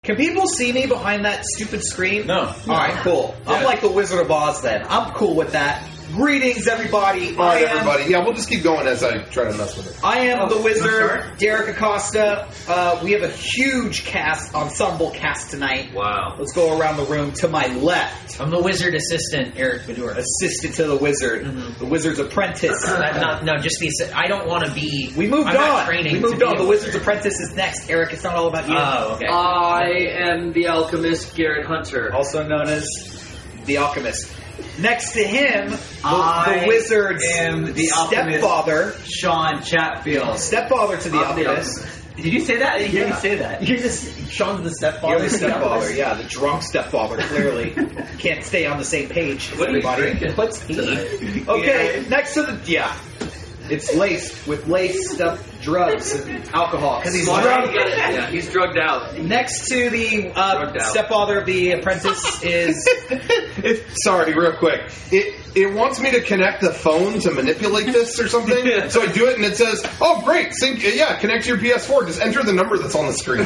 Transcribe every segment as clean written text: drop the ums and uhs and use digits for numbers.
Can people see me behind that stupid screen? No. Alright, cool. Yeah. I'm like the Wizard of Oz then. I'm cool with that. Greetings, everybody. All right, everybody. Yeah, we'll just keep going as I try to mess with it. I am the Wizard, sorry. Derek Acosta. We have a huge ensemble cast tonight. Wow. Let's go around the room. To my left, I'm the wizard assistant, Eric Badura. assistant to the Wizard, the Wizard's apprentice. Just the assistant. I don't want to be. We moved I'm not on. training We moved to on. be The a Wizard's wizard. apprentice is next. Eric, it's not all about you. Oh, okay. I am the alchemist, Garrett Hunter. Also known as the Alchemist. Next to him, I the Wizard's am the alchemist. stepfather. Sean Chatfield. Stepfather to the I'm the Alchemist. Did you say that? I didn't hear you say that. You're just Sean's the stepfather. You're the stepfather, yeah, the drunk stepfather, clearly. Can't stay on the same page, What are you everybody. drinking? What's he? Okay, next to the... Yeah. It's laced with lace-stuffed drugs and alcohol. Because he's drunk. Yeah, he's drugged out. Next to the Drugged out. stepfather of the apprentice is... Sorry, real quick. It wants me to connect the phone to manipulate this or something. So I do it and it says, "Oh, great! Connect to your PS4. Just enter the number that's on the screen."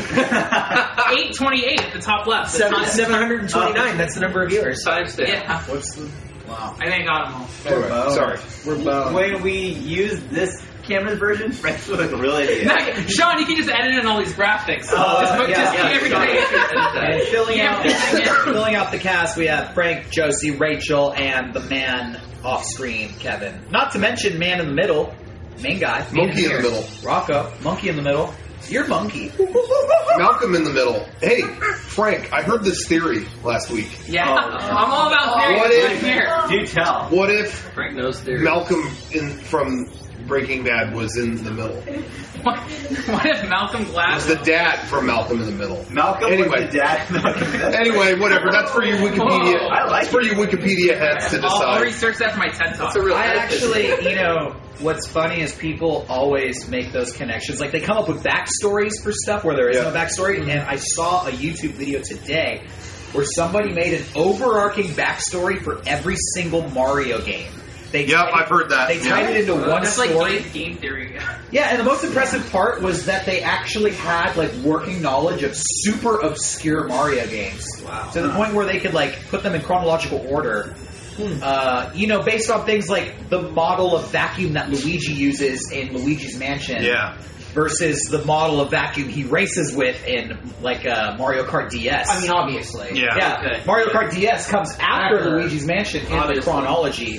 828 at the top left. 729. That's the number of viewers. Timestamp. Yeah. What's the... Wow. I think I got them all. Anyway, sorry. We're boned. When we use this camera's version, Frank's would look really idiot. No, Sean, you can just edit in all these graphics. yeah, just yeah, everything. And filling Yeah. filling out the cast, we have Frank, Josie, Rachel, and the man off screen, Kevin. Not to mention man in the middle, main guy, Monkey in the here. middle. Rocco, monkey in the middle. You're monkey. Malcolm in the middle. Hey, Frank, I heard this theory last week. Yeah, I'm all about theory. What Right if- here. Do tell. What if Frank knows theory. Malcolm from Breaking Bad was in the middle? What if Malcolm It's Glass? the dad from Malcolm in the Middle. Malcolm Anyway. was the dad. Anyway, whatever. That's for you Wikipedia. Whoa. I like That's for you Wikipedia heads to I'll decide. research that for my TED Talk. That's a real I edifice. actually, what's funny is people always make those connections. Like, they come up with backstories for stuff where there is no backstory. And I saw a YouTube video today where somebody made an overarching backstory for every single Mario game. I've heard that. They tied it into one That's story. like game theory. Yeah, and the most impressive part was that they actually had like working knowledge of super obscure Mario games. Wow. To the point where they could like put them in chronological order. Based on things like the model of vacuum that Luigi uses in Luigi's Mansion. Yeah. Versus the model of vacuum he races with in like Mario Kart DS. I mean, obviously. Yeah, Okay. Mario Kart DS comes after After. Luigi's Mansion in the Obviously. chronology.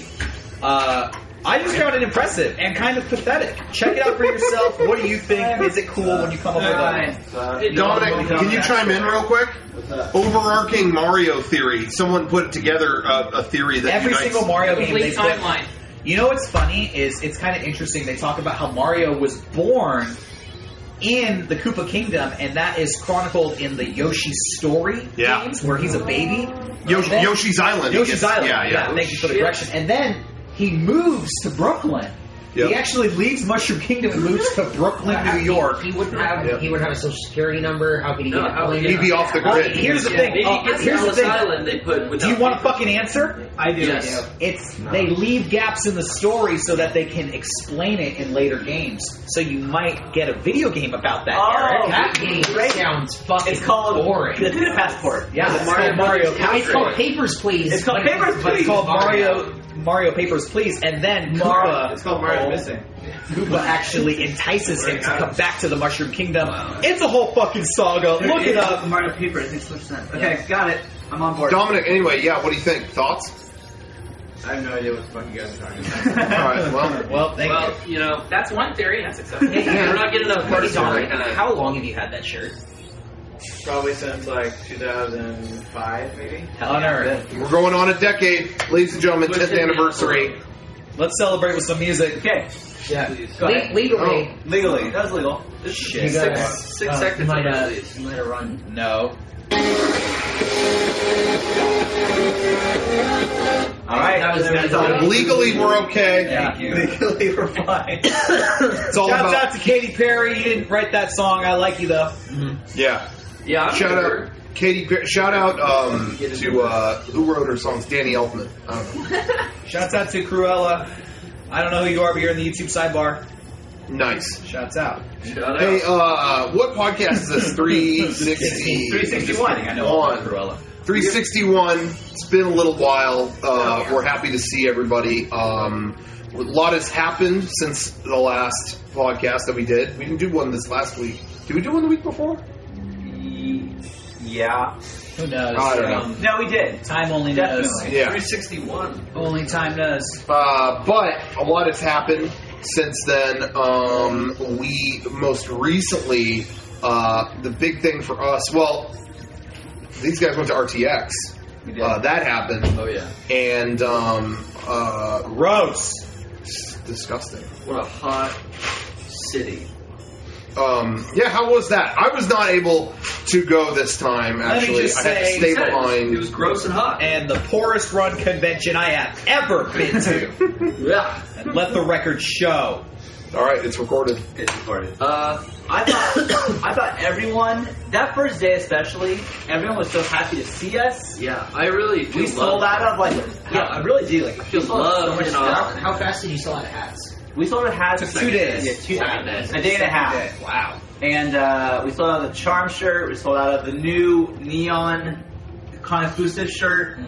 I just found it impressive and kind of pathetic. Check it out for yourself. What do you think? Is it cool when you come up with a... Dominic, can you chime in real quick? Overarching Mario theory. Someone put together a theory that Every unites... single Mario game they Complete put... timeline. You know what's funny is it's kind of interesting. They talk about how Mario was born in the Koopa Kingdom, and that is chronicled in the Yoshi Story games, where he's a baby. Yoshi's Island. Yoshi's Island. Yeah. Thank you for the correction. And then he moves to Brooklyn. Yep. He actually leaves Mushroom Kingdom and moves to Brooklyn, New York. He wouldn't have. Yep. He would have a social security number. How could he get No, it? how would He'd be off the Well, grid. here's the thing. Maybe he gets Here's the Ellis thing. Island they put. Do you want a fucking answer? I do. Yes. It's they leave gaps in the story so that they can explain it in later games. So you might get a video game about that, Eric. That game sounds fucking It's called boring. The Passport. Yeah, it's called Mario. It's called Papers, Please. It's called Papers, But it's Please. called Mario Papers, Please, and then It's called Mario Missing. Koopa actually entices him to come back to the Mushroom Kingdom. It's a whole fucking saga. Look it up. Mario Paper, I think switched that. Okay, got it. I'm on board. Dominic, anyway, what do you think? Thoughts? I have no idea what the fuck you guys are talking about. All right, well... Well, thank Well, you. you know, That's one theory. That's acceptable. we're not getting enough Hey, party story. Dominic, how long have you had that shirt? Probably since like 2005, maybe. On Earth. We're going on a decade. Ladies and gentlemen, 10th anniversary. Let's celebrate with some music. Okay. Yeah. Go ahead. Legally. Legally. That's legal. Shit. You gotta, Six seconds You might, of release. you might have run. No. All right. That's all. Legally, we're okay. Thank you. Legally, we're fine. It's all Shouts about... out to Katy Perry. You didn't write that song. I like you though. Yeah. Yeah, I'm Shout sure. out... Katy Perry. Shout out to who wrote her songs? Danny Elfman. I don't know. Shouts out to Cruella. I don't know who you are, but you're in the YouTube sidebar. Nice. Shouts out. Shout Hey, out. what podcast is this? 360. 361. I know. On. Cruella. 361. It's been a little while. We're happy to see everybody. A lot has happened since the last podcast that we did. We didn't do one this last week. Did we do one the week before? Yeah. Who knows? I don't know. No, we did. Time only knows. Definitely. Yeah. 361. Only time knows. But a lot has happened since then. We most recently, the big thing for us, well, these guys went to RTX. We did. That happened. Oh, yeah. And, Gross. it's disgusting. What a hot city. Yeah, how was that? I was not able to go this time, Let me actually. just I had to say- stay It was behind. gross and hot. And the poorest run convention I have ever been to. Yeah. And let the record show. All right, it's recorded. It's recorded. Uh, I thought everyone, that first day especially, everyone was so happy to see us. yeah, I really do We sold out of I really do. Like, we sold out of so love much and stuff. all. How fast did you sell out of hats? We sold out of hats. Took 2 days. Yeah, Second day. a day and a half. Wow. And we sold out of the Charm shirt. We sold out of the new Neon Con-Exclusive shirt.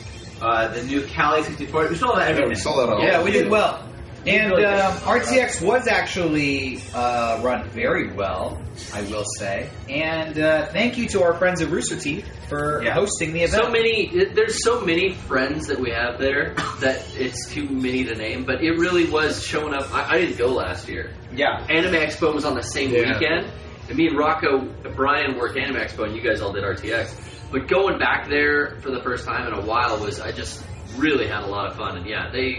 The new Cali 64. We sold out of Yeah, everything. we saw that all. Yeah, we did well. And Really good. RTX was actually run very well, I will say. And thank you to our friends at Rooster Teeth for Yeah. hosting the event. There's so many friends that we have there that it's too many to name, but it really was showing up. I didn't go last year. Yeah. Anime Expo was on the same Yeah. weekend, and me and Rocco, Brian worked Anime Expo, and you guys all did RTX. But going back there for the first time in a while I just really had a lot of fun, and yeah, they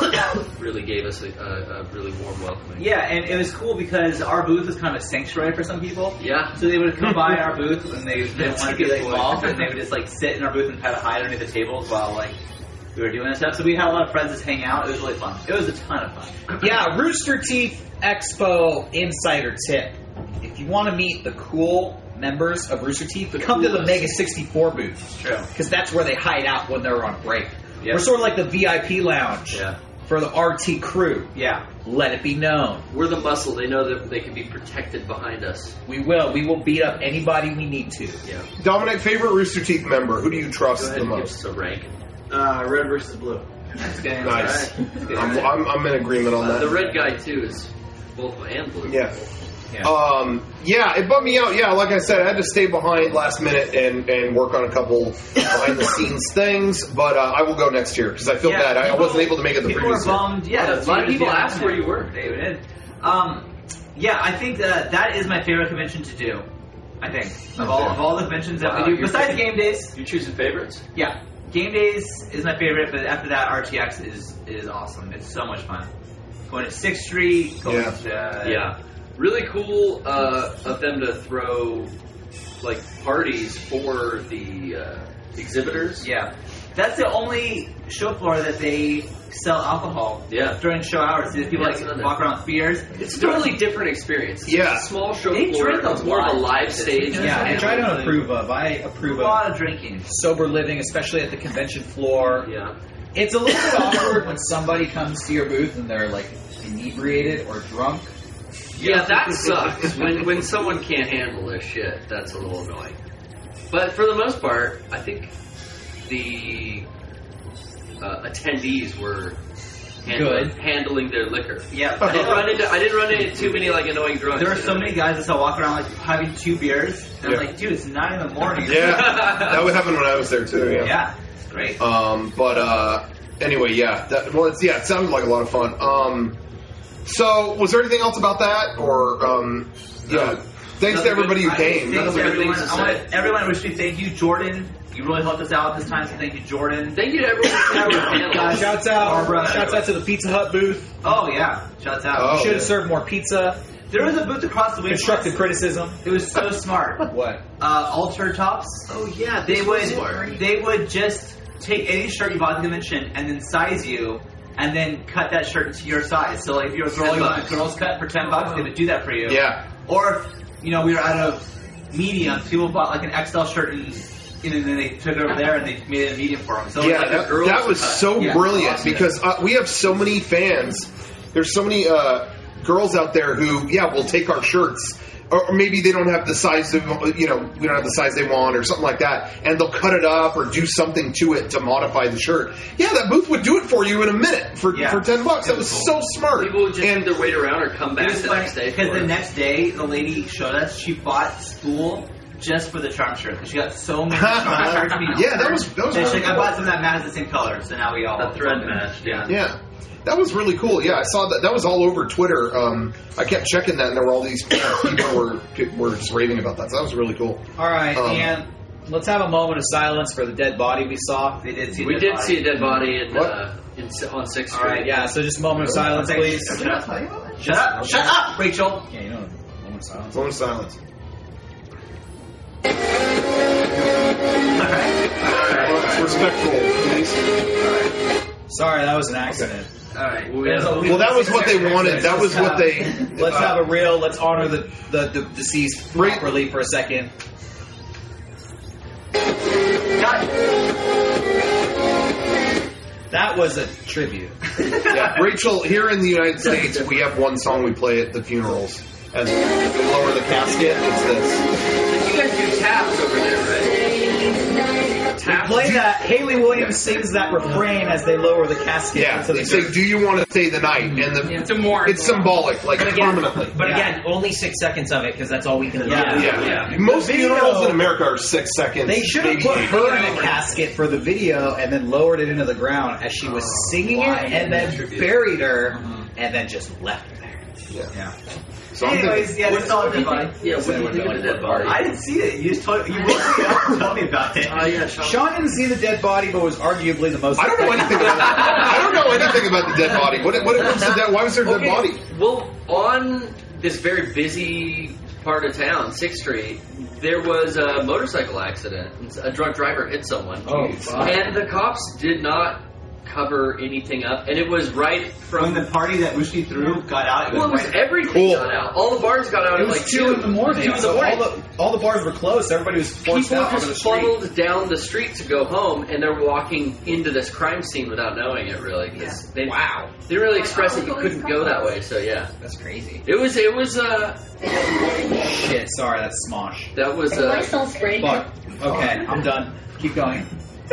really gave us a really warm welcoming. Yeah, and it was cool because our booth was kind of a sanctuary for some people. Yeah. So they would come by our booth and they didn't That's want a to be good like point. involved, and they would just like sit in our booth and kind of hide underneath the tables while like we were doing this stuff. So we had a lot of friends just hang out. It was really fun. It was a ton of fun. Yeah, Rooster Teeth Expo insider tip. If you want to meet the cool members of Rooster Teeth, come to the Mega 64 booth. True. Because that's where they hide out when they're on break. Yeah. We're sort of like the VIP lounge Yeah. for the RT crew. Yeah. Let it be known. We're the muscle. They know that they can be protected behind us. We will. We will beat up anybody we need to. Yeah. Dominic, favorite Rooster Teeth member? Who do you Go trust ahead the and give most? us a rank. Red versus blue. That's good. Nice. That's good. I'm in agreement on that. The red guy too is both and blue. Yeah. Yeah. Yeah, it bummed me out. Yeah, like I said, I had to stay behind last minute and work on a couple behind the scenes things, but I will go next year because I feel Yeah, bad. I wasn't able to make it the People were previous year. bummed. Yeah, A lot of people yeah, asked where you were. They did. Yeah, I think that is my favorite convention to do. I think of all the conventions that Wow, we do, you're besides picking- game days. You're choosing favorites? Yeah, game days is my favorite, but after that, RTX is awesome. It's so much fun. Going to 6th Street, going Yeah. to Yeah. Really cool of them to throw like parties for the exhibitors. yeah. That's the only show floor that they sell alcohol. Yeah. During show hours, people Yeah, like it's another- walk around with beers. It's a totally different experience. Yeah. It's a small show They floor. drink a It's more of a lot. live stage. Yeah, Which I don't approve of. I approve A lot of of drinking. sober living, especially at the convention floor. Yeah. It's a little bit awkward when somebody comes to your booth and they're like inebriated or drunk. Yeah, that sucks. when someone can't handle their shit, that's a little annoying. But for the most part, I think the attendees were handling their liquor. Yeah. I didn't run into too many like annoying drunks. There are so many guys that still walk around like having 2 beers. And Yeah. I'm like, dude, it's 9 in the morning. Yeah, that would happen when I was there too. Yeah. Yeah. It's great. But anyway, yeah. It sounded like a lot of fun. So was there anything else about that, or yeah? Thanks to everybody who came. Thanks to good everyone. things to I want say. everyone wish me thank you, Jordan. You really helped us out this time, so thank you, Jordan. Thank you to everyone who came to our panel. Guys. Shouts out! Barbara. Shouts out to the Pizza Hut booth. Oh yeah, shouts out. Oh. Should have served more pizza. There was a booth across the way. Constructive criticism. It was so smart. What? Alter tops. Oh yeah, They this was smart. would just take any shirt you bought at the convention and then size you, and then cut that shirt to your size. So like if you're a girl, you want a girl's cut for $10, they would do that for you. Yeah. Or if we were out of medium, people bought like an XL shirt and then they took it over there and they made it a medium for them. So Yeah, like a girl's that was cut. so Yeah, brilliant awesome. because we have so many fans. There's so many girls out there who, will take our shirts. Or maybe they don't have the size we don't have the size they want or something like that, and they'll cut it up or do something to it to modify the shirt. Yeah, that booth would do it for you in a minute for $10. That was so smart. People would just either wait around or come back the next day. Because the next day, the lady showed us she bought spool just for the charm shirt. She got so many charm shirts. Yeah, that was She's really like, I cool. bought some that matches the same color, so now we all The thread matched, yeah. Yeah. That was really cool. Yeah, I saw that. That was all over Twitter. I kept checking that, and there were all these people were just raving about that. So that was really cool. All right, and let's have a moment of silence for the dead body we saw. They did see. We did see a dead body on 6th Street. All right, yeah. So just a moment of silence, please. Shut up, Rachel. Yeah, you know, moment of silence. Moment of silence. Respectful, please. Sorry, that was an accident. All right. Well, that was what they wanted. That was what they. Let's have a real. Let's honor the deceased properly for a second. That was a tribute. Yeah, Rachel, here in the United States, we have one song we play at the funerals. As we lower the casket, it's this. You guys do taps over there, right? We play that. Haley Williams sings that refrain as they lower the casket. Yeah, into they the say, "Do you want to stay the night?" And it's symbolic, like permanently. But again, only 6 seconds of it because that's all we can do. Yeah. Most funerals in America are 6 seconds. They should have maybe put 8. her in a casket for the video and then lowered it into the ground as she was singing it, and then buried her, and then just left her there. Yeah. So I'm Anyways, thinking, yeah, they saw a dead body. Yeah, what do you do with the dead body? I didn't see it. You just woke me up and told me about it. Yeah, Sean didn't see the dead body, but was arguably the most. I don't know anything about that. I don't know anything about the dead body. Why was there a dead body? Well, on this very busy part of town, 6th Street, there was a motorcycle accident. A drunk driver hit someone. Oh, fuck. And the cops did not cover anything up. And it was right From from... the party that Ushi threw got out. Well, it was right- everything Cool. got out. All the bars got out It at was like 2 in the morning. 2 in the So morning. all the bars were closed. Everybody was forced People out onto the just street. funneled down the street to go home, and they're walking into this crime scene without knowing it. Really, 'cause they didn't really express that you couldn't go that way. So yeah, That's crazy. it was. Shit, sorry, that's Smosh. That was. Lysol spray. Fuck. Okay, I'm done. Keep going.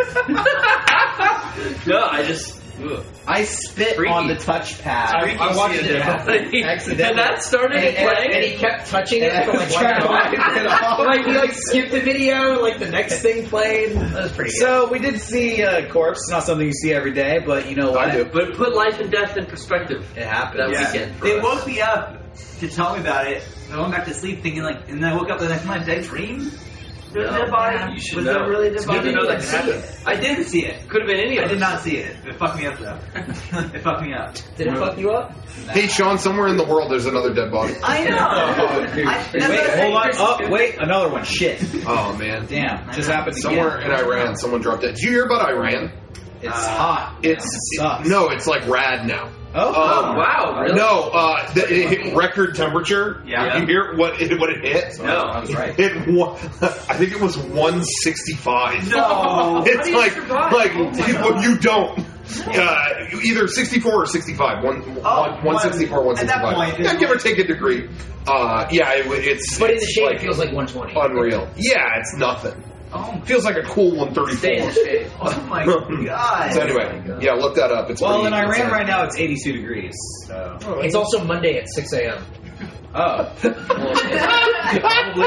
No, I just. Ugh. I spit Freaky. on the touchpad. I watched it happen. Accidentally. And that started playing. And he kept touching it for like Trying to 1 wipe it off. hour. Like he like skipped the video, and like the next thing played. That was pretty good. So we did see a corpse. It's not something you see every day, but you know what? I do. But it put life and death in perspective. It happened. That Yeah. weekend. For They us. woke me up to tell me about it. I went back to sleep thinking like, and then I woke up the next night. Did I dream? There's a dead body. You should Was know. there really a dead It's good body? to know that can happen. I did see it. Could have been any of I us. did not see it. It fucked me up though. It fucked me up. Did it fuck you up? Hey, Sean, somewhere in the world there's another dead body. I know. Wait, hold on. Oh, wait, another one. Shit. Oh, man. Damn, just happened Somewhere again. in Iran, someone dropped dead. Did you hear about Iran? It's hot. It's It sucks. no, it's like rad now. Oh, Wow, really? No, it hit record temperature. Yeah. You hear what it hit? No. I was right. I think it was 165. No. It's How do you like survive? well, you don't. Either 64 or 65. 164, 165. At that point, yeah, give or take a degree. It's But in the it's shade, like it feels like 120. unreal. Yeah, it's nothing. Oh, Feels like a cool Stay in 134. the shade. oh my god. So anyway, yeah, look that up. It's Well, pretty in Iran insane. right now, it's 82 degrees. So. It's also Monday at 6 a.m. Oh. Well, it probably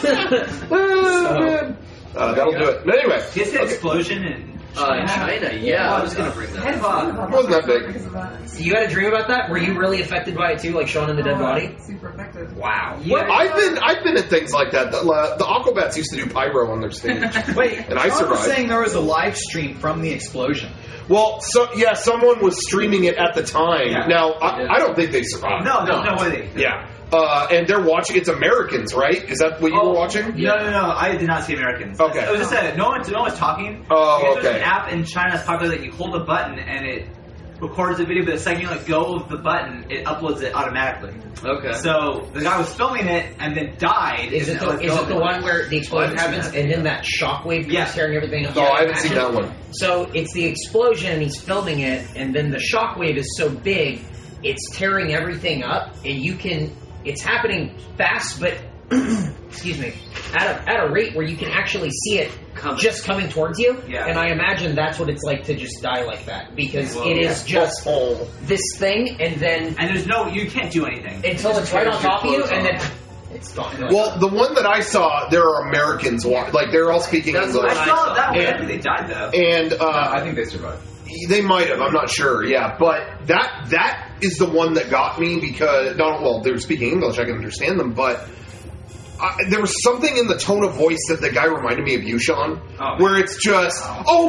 is. That'll do it. But anyway, Just an explosion in In China, yeah, I was going to bring that head up. bob. it wasn't that big. So you had a dream about that? Were you really affected by it too, like Sean and the dead body? Super effective. Wow. Well, I've been at things like that. The Aquabats used to do pyro on their stage. Wait, And I Sean was survived. saying there was a live stream from the explosion. Well, someone was streaming it at the time. Yeah. Now, I don't think they survived. No, there's no way they. Yeah. And they're watching. It's Americans, right? Is that what you were watching? No. I did not see Americans. Okay. It was just that no one was talking. Oh, Because There's okay. an app in China that's popular that you hold a button and it records the video, but the second you let go of the button, it uploads it automatically. Okay. So the guy was filming it and then died. Is it and let go of the one where the explosion I haven't happens seen and then that shockwave Yeah. goes tearing everything up? No, I haven't seen that one. So it's the explosion and he's filming it, and then the shockwave is so big, it's tearing everything up, and it's happening fast, but excuse me, at a rate where you can actually see it just coming towards you. Yeah. And I imagine that's what it's like to just die like that, because it is just this thing, and then And you can't do anything until it's right on top of you, and then it's gone. Well, the one that I saw, there are Americans, like they're all speaking English. I saw that one. I And- think they died though. And I think they survived. they might have. I'm not sure. Yeah, but that is the one that got me because they were speaking English. I can understand them, but there was something in the tone of voice that the guy reminded me of you, Sean, where it's just, oh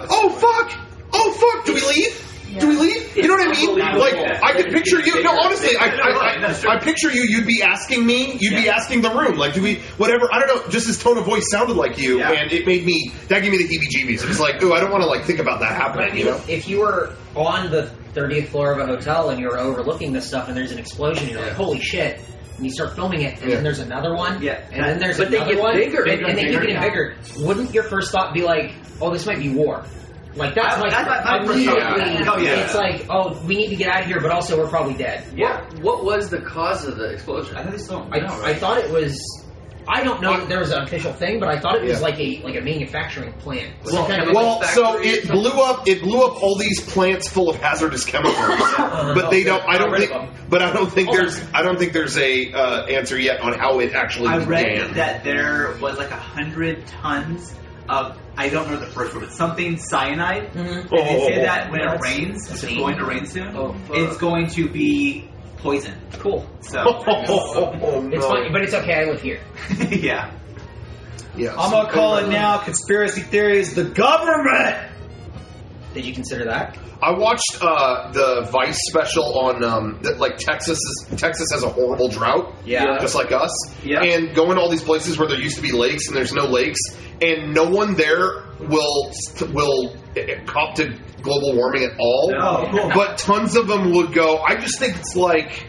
fuck, do we leave? Do we leave? You know what I mean? Like, I could picture you. No, honestly, I picture you. You'd be asking me. You'd be asking the room. Like, do we? Whatever. I don't know. Just his tone of voice sounded like you, and it made me. That gave me the heebie-jeebies. It was like, ooh, I don't want to think about that happening. You know? If you were on the 30th floor of a hotel and you're overlooking this stuff, and there's an explosion, you're like, holy shit. And you start filming it, and then there's another one, and then there's another one, and they keep getting bigger. Wouldn't your first thought be like, oh, this might be war? Like, that's immediately, it's like, oh, we need to get out of here, but also we're probably dead. Yeah. What was the cause of the explosion? I think they still. I thought it was. I don't know that there was an official thing, but I thought it was like a manufacturing plant. So it blew up. It blew up all these plants full of hazardous chemicals. But they don't. I don't think there's a answer yet on how it actually began. I read that there was like 100 tons of. I don't know the first word, but something cyanide. And they say that when it rains, it's going to rain soon. It's going to be poison. Cool. So it's funny, but it's okay. I live here. Yeah. I'm gonna call it now. Conspiracy theories. The government. Did you consider that? I watched the Vice special on that, like Texas has a horrible drought, just like us, and going to all these places where there used to be lakes and there's no lakes, and no one there will cop to global warming at all. No. But tons of them would go. I just think it's like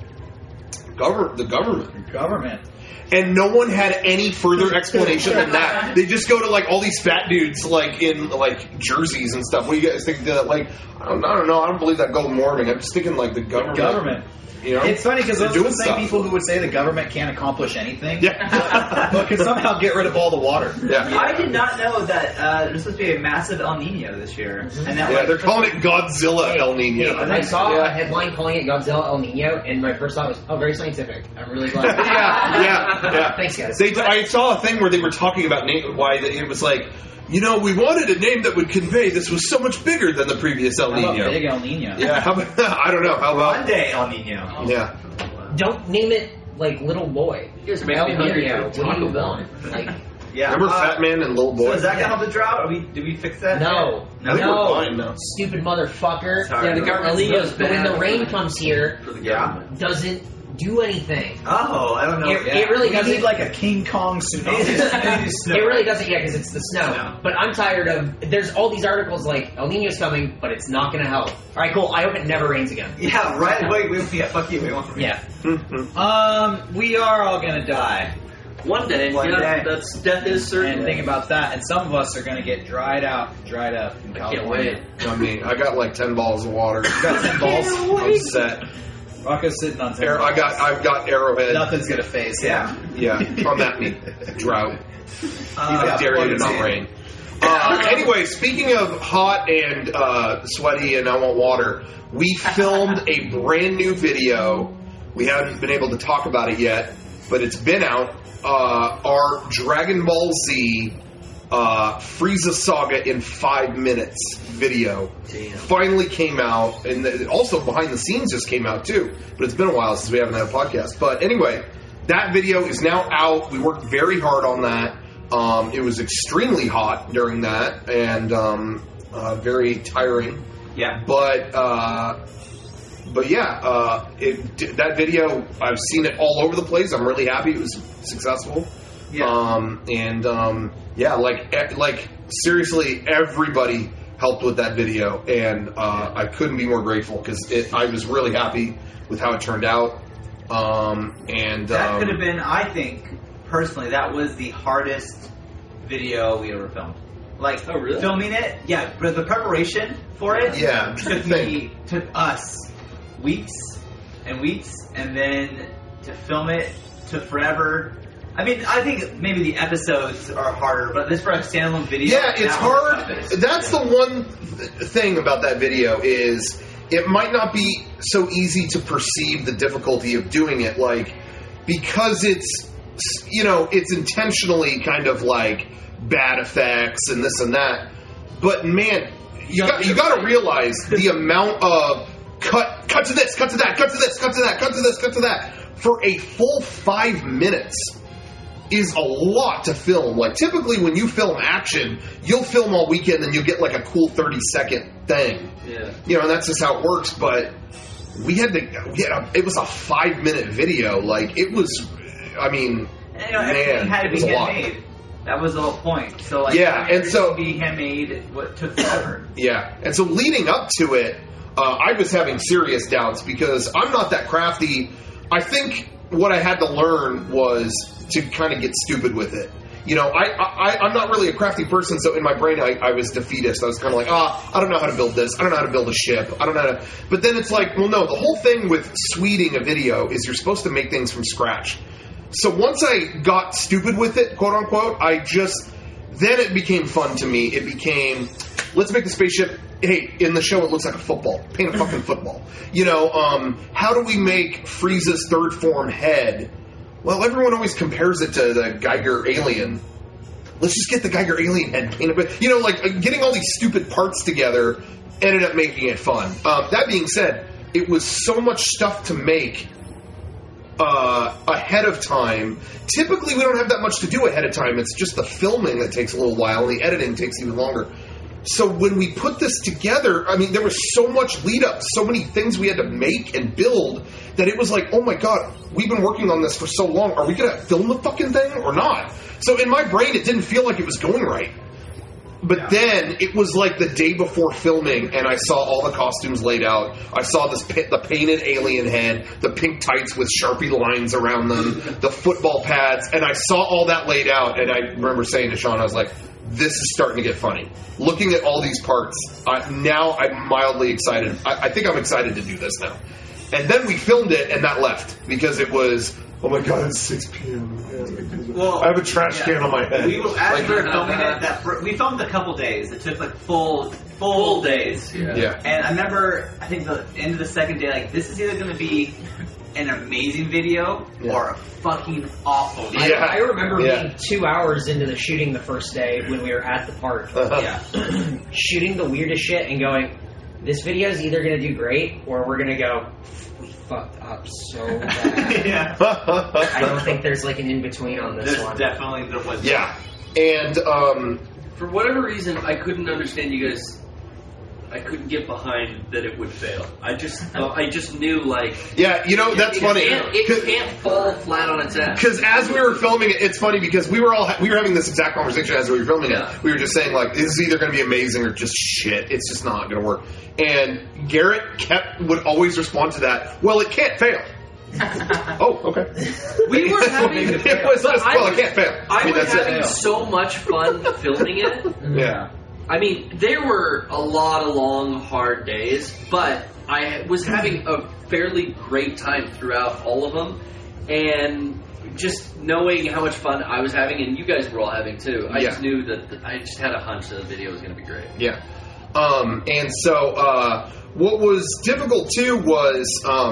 the government. And no one had any further explanation than that. They just go to like all these fat dudes like in like jerseys and stuff. What do you guys think? Like I don't know. I don't believe that global warming. I'm just thinking like the government. You know, it's funny because those are the same stuff. people who would say the government can't accomplish anything. But can somehow get rid of all the water. I did not know that there's supposed to be a massive El Nino this year, and that they're calling it Godzilla El Nino. I saw a headline calling it Godzilla El Nino, and my first thought was, "Oh, very scientific." I'm really glad. Yeah. Thanks, guys. I saw a thing where they were talking about why it was like. You know, we wanted a name that would convey this was so much bigger than the previous El Nino. How about Big El Nino? Yeah, I don't know. How about one day El Nino? Yeah. Don't name it like Little Boy. You guys are making me hungry for What do you Taco Bell. want? Like, Remember Fat Man and Little Boy? So is that gonna help the drought? Did we fix that? No. I think we're fine now. Stupid motherfucker. Sorry. The government's El Nino's, bad. but when the rain comes here, doesn't do anything. Oh, I don't know. It really We doesn't. need like a King Kong tsunami. It really doesn't, because it's the snow. But I'm tired of. There's all these articles like El Nino's coming, but it's not going to help. All right, cool. I hope it never rains again. Yeah, right. Wait, fuck you. We won't. Yeah. We are all gonna die. One day, death is certain. And think about that. And some of us are gonna get dried up in I can't California. wait. I mean, I got like 10 balls of water. You got 10 balls? I'm set. Rocco's sitting on 10 balls. I've got Arrowhead. Nothing's gonna phase him. Yeah, on that drought. I dare you to not rain. Oh, Anyway, speaking of hot and sweaty and I want water, we filmed a brand new video. We haven't been able to talk about it yet, but it's been out. Our Dragon Ball Z Frieza Saga in 5 minutes video finally came out, and also behind the scenes just came out too. But it's been a while since we haven't had a podcast. But anyway, that video is now out. We worked very hard on that. It was extremely hot during that and very tiring. Yeah. But yeah, that video, I've seen it all over the place. I'm really happy it was successful. Yeah. Yeah, like seriously, everybody helped with that video, and I couldn't be more grateful because I was really happy with how it turned out. That could have been, I think, personally, that was the hardest video we ever filmed. Like, filming it, but the preparation for it took us weeks and weeks, and then to film it took forever. I mean, I think maybe the episodes are harder, but this for a standalone video. Yeah, it's hard. That's the one thing about that video is it might not be so easy to perceive the difficulty of doing it, like, because it's, you know, it's intentionally kind of like bad effects and this and that. But man, you got to realize the amount of cut to this, cut to that, cut to this, cut to that, cut to this, cut to that for a full 5 minutes is a lot to film. Like, typically when you film action, you'll film all weekend and you'll get like a cool 30-second thing. Yeah. You know, and that's just how it works. But we had to it was a 5-minute video. Like, it was, I mean, everything had to be handmade. That was the whole point. So, like, and so be handmade, what took forever. Yeah, and so leading up to it, I was having serious doubts because I'm not that crafty. I think what I had to learn was to kind of get stupid with it. You know, I'm not really a crafty person, so in my brain I was defeatist. I was kind of like, I don't know how to build this. I don't know how to build a ship. I don't know how to... But then it's like, well, no, the whole thing with sweeting a video is you're supposed to make things from scratch. So once I got stupid with it, quote unquote, then it became fun to me. It became, let's make the spaceship, hey, in the show it looks like a football. Paint a fucking football. You know, how do we make Frieza's third form head? Well, everyone always compares it to the Geiger alien. Let's just get the Geiger alien head painted. You know, like, getting all these stupid parts together ended up making it fun. That being said, it was so much stuff to make ahead of time. Typically, we don't have that much to do ahead of time. It's just the filming that takes a little while, and the editing takes even longer. So when we put this together, I mean, there was so much lead up, so many things we had to make and build, that it was like, oh my god, we've been working on this for so long. Are we going to film the fucking thing or not? So in my brain, it didn't feel like it was going right. But then it was like the day before filming, and I saw all the costumes laid out. I saw the painted alien head, the pink tights with Sharpie lines around them, the football pads, and I saw all that laid out. And I remember saying to Sean, I was like, this is starting to get funny. Looking at all these parts, now I'm mildly excited. I think I'm excited to do this now. And then we filmed it, and that left because it was, oh my god, it's 6 p.m. Well, I have a trash can on my head. We were filming it. We filmed a couple days. It took like full days. Yeah. And I remember, I think the end of the second day, like, this is either going to be an amazing video or a fucking awful video. I remember being 2 hours into the shooting the first day when we were at the park. Shooting the weirdest shit and going, this video is either going to do great or we're going to go, we fucked up so bad. I don't think there's like an in-between on this one. There was. Yeah. And, for whatever reason, I couldn't understand you guys. I couldn't get behind that it would fail. I just knew, like... Yeah, you know, that's funny. It can't fall flat on its ass. Because as we were filming it, it's funny because we were having this exact conversation as we were filming it. We were just saying, like, this is either going to be amazing or just shit. It's just not going to work. And Garrett would always respond to that, well, it can't fail. Oh, okay. We were having... it can't fail. I was having so much fun filming it. Yeah. I mean, there were a lot of long, hard days, but I was having a fairly great time throughout all of them, and just knowing how much fun I was having, and you guys were all having too, I just knew that I just had a hunch that the video was going to be great. Yeah. And so, what was difficult too was,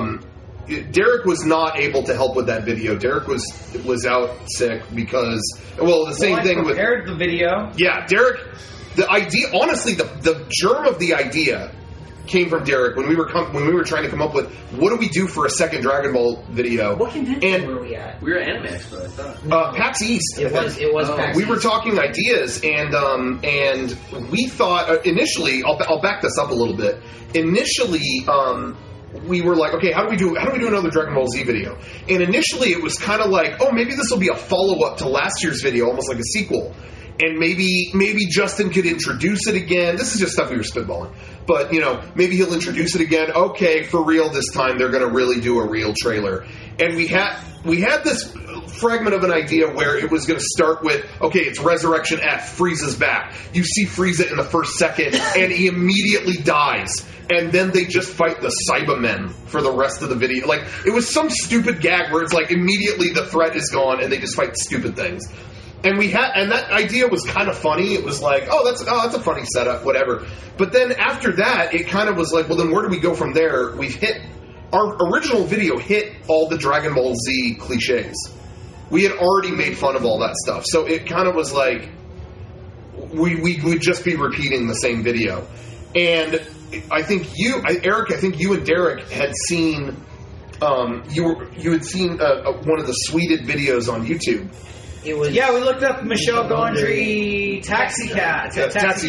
Derek was not able to help with that video. Derek was out sick because, the same thing with... I prepared the video. Yeah, Derek... The idea, honestly, the germ of the idea came from Derek when we were trying to come up with what do we do for a second Dragon Ball video. What convention were we at? We were at Anime Expo, I thought. PAX East. It was PAX We East. were talking ideas, and we thought initially. I'll back this up a little bit. Initially, we were like, okay, how do we do another Dragon Ball Z video? And initially, it was kind of like, oh, maybe this will be a follow up to last year's video, almost like a sequel. And maybe Justin could introduce it again. This is just stuff we were spitballing. But, maybe he'll introduce it again. Okay, for real this time, they're going to really do a real trailer. And we had this fragment of an idea where it was going to start with, okay, it's Resurrection F, Frieza's back. You see Frieza in the first second, and he immediately dies. And then they just fight the Cybermen for the rest of the video. Like, it was some stupid gag where it's like, immediately the threat is gone, and they just fight stupid things. And that idea was kind of funny. It was like, that's a funny setup, whatever. But then after that, it kind of was like, well, then where do we go from there? Our original video hit all the Dragon Ball Z cliches. We had already made fun of all that stuff. So it kind of was like, we would just be repeating the same video. And I think Eric and Derek had seen, you had seen one of the Sweeted videos on YouTube. It was we looked up Michelle Gondry taxi driver. Taxi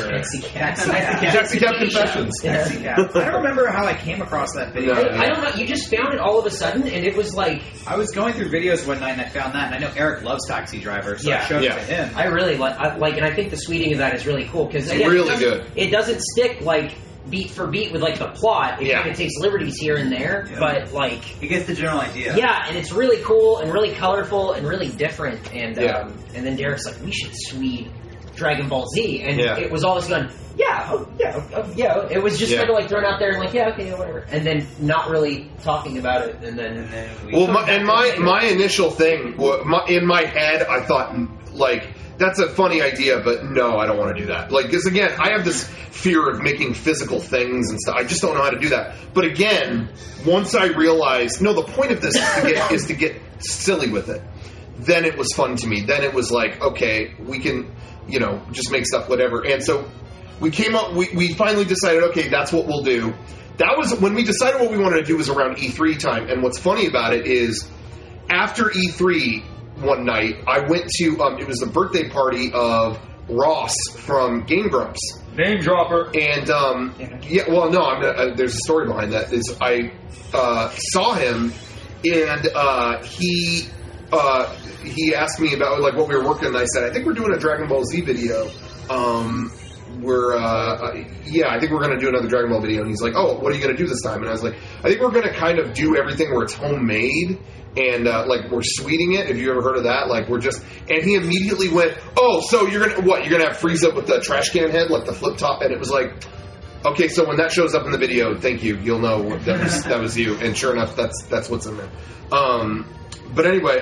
cab confessions. Taxi cab. I don't remember how I came across that video. I don't know. You just found it all of a sudden, and it was like I was going through videos one night and I found that, and I know Eric loves Taxi Driver, so I showed it to him. I really like, and I think the sweeting of that is really cool because it doesn't stick like beat for beat with like the plot. It kind of takes liberties here and there, but like it gets the general idea. Yeah, and it's really cool and really colorful and really different. And then Derek's like, we should Swede Dragon Ball Z, and it was always going, It was just kind of like thrown out there and like, whatever, and then not really talking about it. And then my initial thing in my head, I thought like, that's a funny idea, but no, I don't want to do that. Like, because again, I have this fear of making physical things and stuff. I just don't know how to do that. But again, once I realized, no, the point of this is to get silly with it. Then it was fun to me. Then it was like, okay, we can, just make stuff, whatever. And so we came up, we finally decided, okay, that's what we'll do. That was, when we decided what we wanted to do was around E3 time. And what's funny about it is, after E3, one night, I went to, it was the birthday party of Ross from Game Grumps. Name dropper. And, there's a story behind that. I saw him, and he asked me about, like, what we were working on, and I said, I think we're doing a Dragon Ball Z video. I think we're going to do another Dragon Ball video. And he's like, oh, what are you going to do this time? And I was like, I think we're going to kind of do everything where it's homemade. And, we're sweeting it. Have you ever heard of that? Like, and he immediately went, oh, so you're going to have Frieza with the trash can head, like the flip top? And it was like, okay, so when that shows up in the video, thank you. You'll know that was you. And sure enough, that's what's in there. But anyway,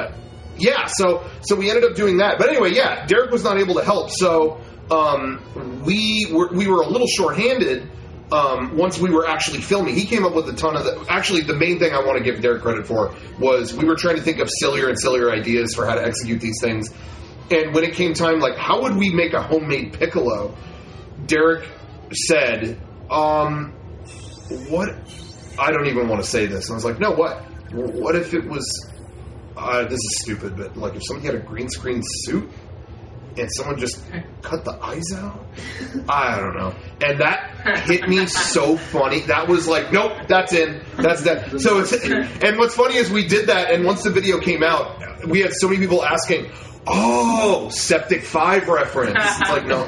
so we ended up doing that. But anyway, Derek was not able to help. So, we were a little short-handed. Once we were actually filming, he came up with a ton of actually, the main thing I want to give Derek credit for was we were trying to think of sillier and sillier ideas for how to execute these things. And when it came time, like, how would we make a homemade Piccolo? Derek said, what? I don't even want to say this. And I was like, no, what? What if it was, this is stupid, but like if somebody had a green screen suit and someone just cut the eyes out? I don't know. And that hit me so funny. That was like, nope, that's in. That's that. So and what's funny is we did that, and once the video came out, we had so many people asking, oh, Septic 5 reference. It's like, no.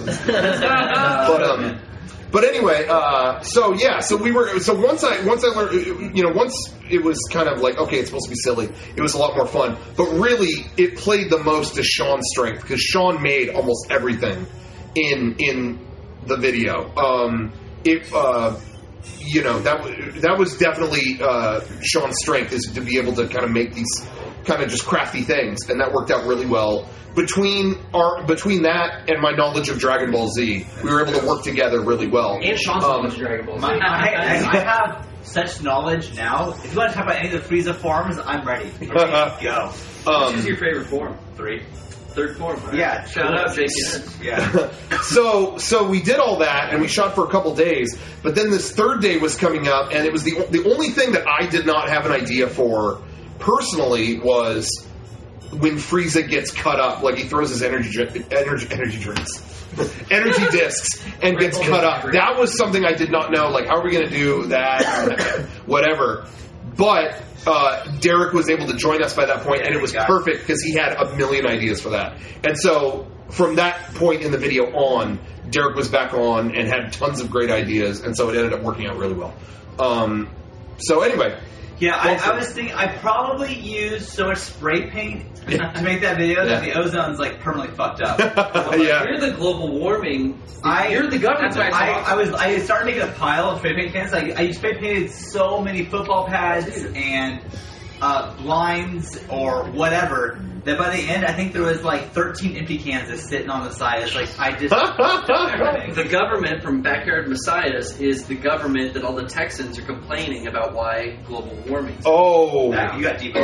But anyway, so once I learned, once it was kind of like, okay, it's supposed to be silly, it was a lot more fun. But really, it played the most to Sean's strength, because Sean made almost everything in the video. That was definitely Sean's strength, is to be able to kind of make these kind of just crafty things, and that worked out really well. Between that and my knowledge of Dragon Ball Z, we were able to work together really well. And Sean's knowledge of Dragon Ball Z. I have such knowledge now. If you want to talk about any of the Frieza forms, I'm ready. Go. Which is your favorite form? 3? Third form, right? Yeah. Shout out, Jake. Yeah. So we did all that, and we shot for a couple days. But then this third day was coming up, and it was the only thing that I did not have an idea for personally was when Frieza gets cut up, like he throws his energy discs, and gets cut up. That was something I did not know. Like, how are we going to do that? Whatever. But Derek was able to join us by that point, and it was perfect because he had a million ideas for that. And so from that point in the video on, Derek was back on and had tons of great ideas, and so it ended up working out really well. So anyway. Yeah, I was thinking I probably used so much spray paint to make that video that the ozone's like permanently fucked up. You're the global warming. You're the government. I started making a pile of spray paint cans. I spray painted so many football pads and blinds or whatever that by the end I think there was like 13 empty cans just sitting on the side. It's like I just the government from Backyard Messiahs is the government that all the Texans are complaining about why global warming. Oh, you got deep.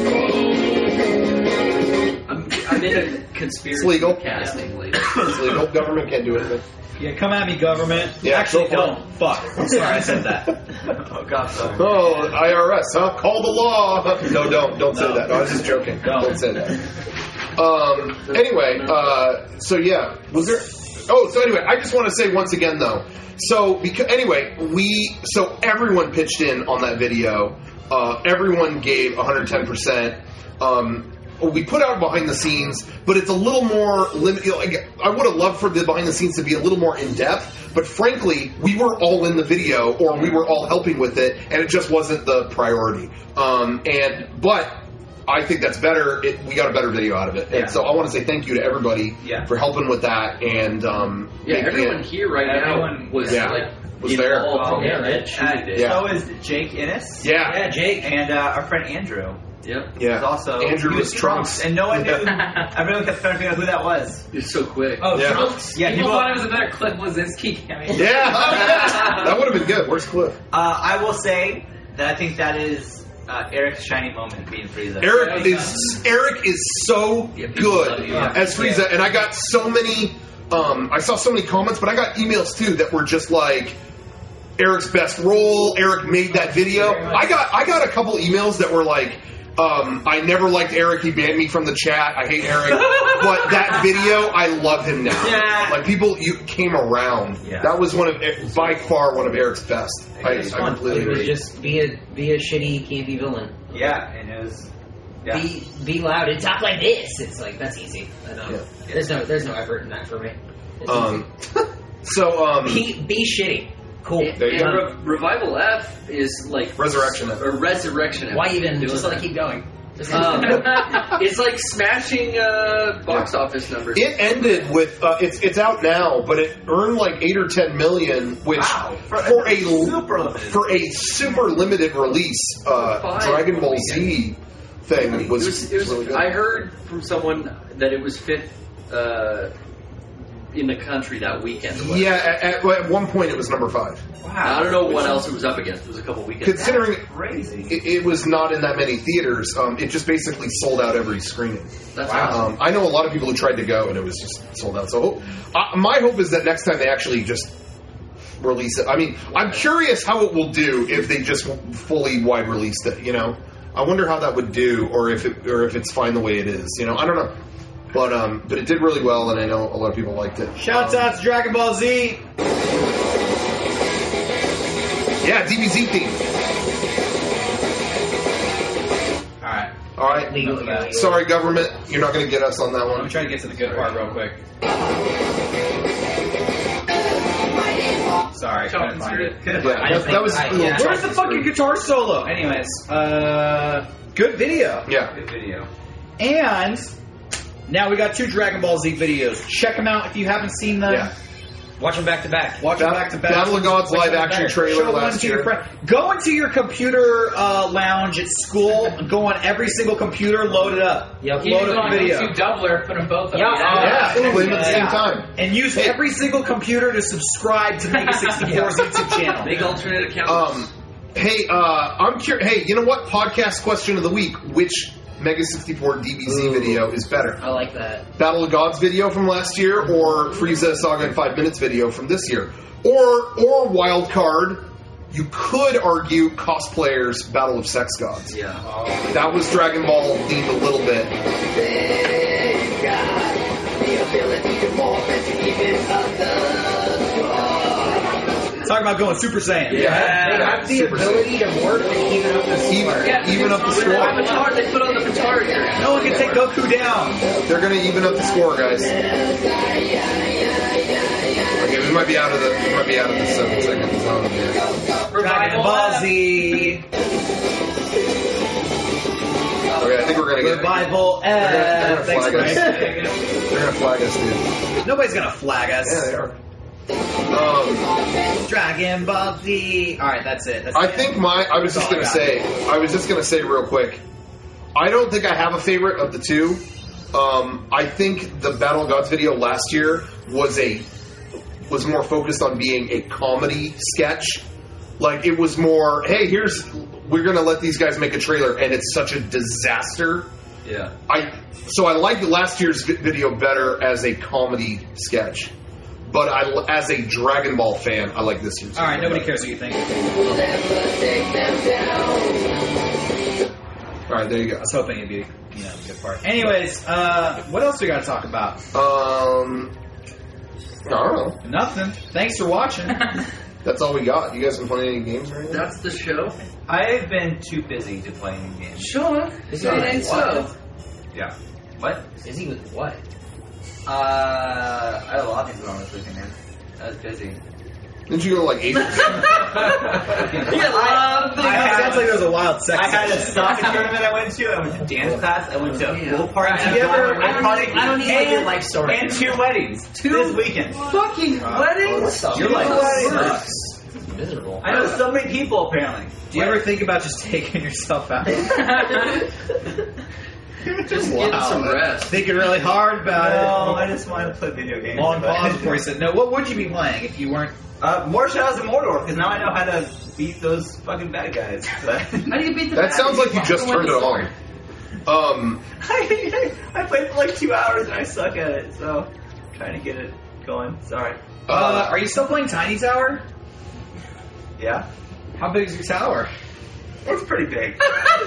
I'm in a conspiracy. It's legal. Casting later. It's legal. Government can't do anything. Yeah, come at me, government. Yeah, actually, don't. Fuck. I'm sorry, I said that. Oh God. Oh, IRS, huh? Call the law. No, don't say that. No, I was just joking. Don't say that. Anyway, so yeah, was there? Oh, so anyway, I just want to say once again though. So so everyone pitched in on that video. Everyone gave 110%. We put out behind the scenes, but it's a little more limited. Like, I would have loved for the behind the scenes to be a little more in depth, but frankly, we were all in the video, or we were all helping with it, and it just wasn't the priority. But I think that's better. We got a better video out of it, and so I want to say thank you to everybody for helping with that. And everyone here now was there. So is Jake Innes. Yeah, Jake, and our friend Andrew. Yep. Yeah. Also, Andrew was Trunks, and no one knew. Everyone kept trying to figure out who that was. You're so quick. Oh, yeah. Trunks. Yeah, people thought it was another Cliff Blazinski cameo. Yeah, that would have been good. Where's Cliff? I will say that I think that is Eric's shining moment being Frieza. Eric is so good as Frieza, and I got so many. I saw so many comments, but I got emails too that were just like, Eric's best role. Eric made that video. I got a couple emails that were like, I never liked Eric. He banned me from the chat. I hate Eric. But that video, I love him now. Yeah. Like you came around. Yeah. That was by far one of Eric's best. I completely agree. It was just be a shitty campy villain. Yeah, and it was. Yeah. Be loud and talk like this. It's like that's easy. There's no effort in that for me. Be shitty. Cool. Revival F is like Resurrection F. Or Resurrection F. Why even just let it keep going? It's like smashing box office numbers. It ended with it's out now, but it earned like 8 or 10 million, which for a super limited release Dragon Ball Z thing was really good. I heard from someone that it was fifth in the country that weekend. Yeah, at one point it was number 5. Wow. I don't know what else it was up against. It was a couple weekends. Considering crazy. It was not in that many theaters, it just basically sold out every screening. That's awesome. I know a lot of people who tried to go, and it was just sold out. So my hope is that next time they actually just release it. I mean, I'm curious how it will do if they just fully wide released it. You know, I wonder how that would do, or if it's fine the way it is. You know, I don't know. But it did really well, and I know a lot of people liked it. Shouts out to Dragon Ball Z. Yeah, DBZ theme. All right. Sorry, government. You're not going to get us on that one. I'm trying to get to the good part real quick. Sorry, couldn't find it. That was a little Where's the fucking guitar solo? Anyways, good video. Yeah. Good video. And now we got 2 Dragon Ball Z videos. Check them out if you haven't seen them. Yeah. Watch them back to back. Battle of Gods live action trailer last year. Go into your computer lounge at school. Go on every single computer. Load it up. Yep. Load up the video. Doubler, put them both up. Yeah. Play them at the same time. And use every single computer to subscribe to Mega 64's YouTube channel. Make alternate accounts. I'm curious. Hey, you know what? Podcast question of the week. Which Mega 64 DBZ video is better? I like that. Battle of Gods video from last year, or Frieza Saga in 5 Minutes video from this year, or wild card. You could argue cosplayers Battle of Sex Gods. Yeah, that was Dragon Ball themed a little bit. Talking about going Super Saiyan. They have the ability to morph and even up the score. Even up the score. They put on the Avatar here. No one can take Goku down. They're going to even up the score, guys. Okay, we might be out of the 7-second zone here. Dragon Ball Z. Okay, I think we're gonna get Revival. They're Thanks, gonna Greg. They're gonna flag us, dude. Nobody's gonna flag us. Yeah, they are. Dragon Ball Z. All right, that's it. I think I was just gonna say real quick. I don't think I have a favorite of the two. I think the Battle of Gods video last year was more focused on being a comedy sketch. Like, it was more, hey, we're gonna let these guys make a trailer, and it's such a disaster. Yeah. So I liked last year's video better as a comedy sketch. But as a Dragon Ball fan, I like this year's. All right, nobody cares what you think. All right, there you go. I was hoping it'd be, a good part. Anyways, what else we got to talk about? I don't know. Nothing. Thanks for watching. That's all we got. You guys been playing any games or anything? That's the show. I've been too busy to play any games. Sure. Is he with what? Yeah. What? Is he with what? I had a lot of things going on this weekend, man. I was busy. Didn't you go to like 8? Sounds like there was a wild sex. I had a soccer tournament I went to. I went to dance class. I went to a pool party. I don't need your life story. And 2 weddings this weekend. Fucking weddings? Your life sucks. This is miserable. I know so many people apparently. Do you ever think about just taking yourself out? Just getting some rest. Thinking really hard about No, I just wanted to play video games. Long pause before he said no. What would you be playing if you weren't? More Shadows of Mordor, because now I know how to beat those fucking bad guys. How do you beat the That sounds like you just turned it on. I played for like 2 hours and I suck at it, so I'm trying to get it going. Sorry. Are you still playing Tiny Tower? Yeah? How big is your tower? It's pretty big.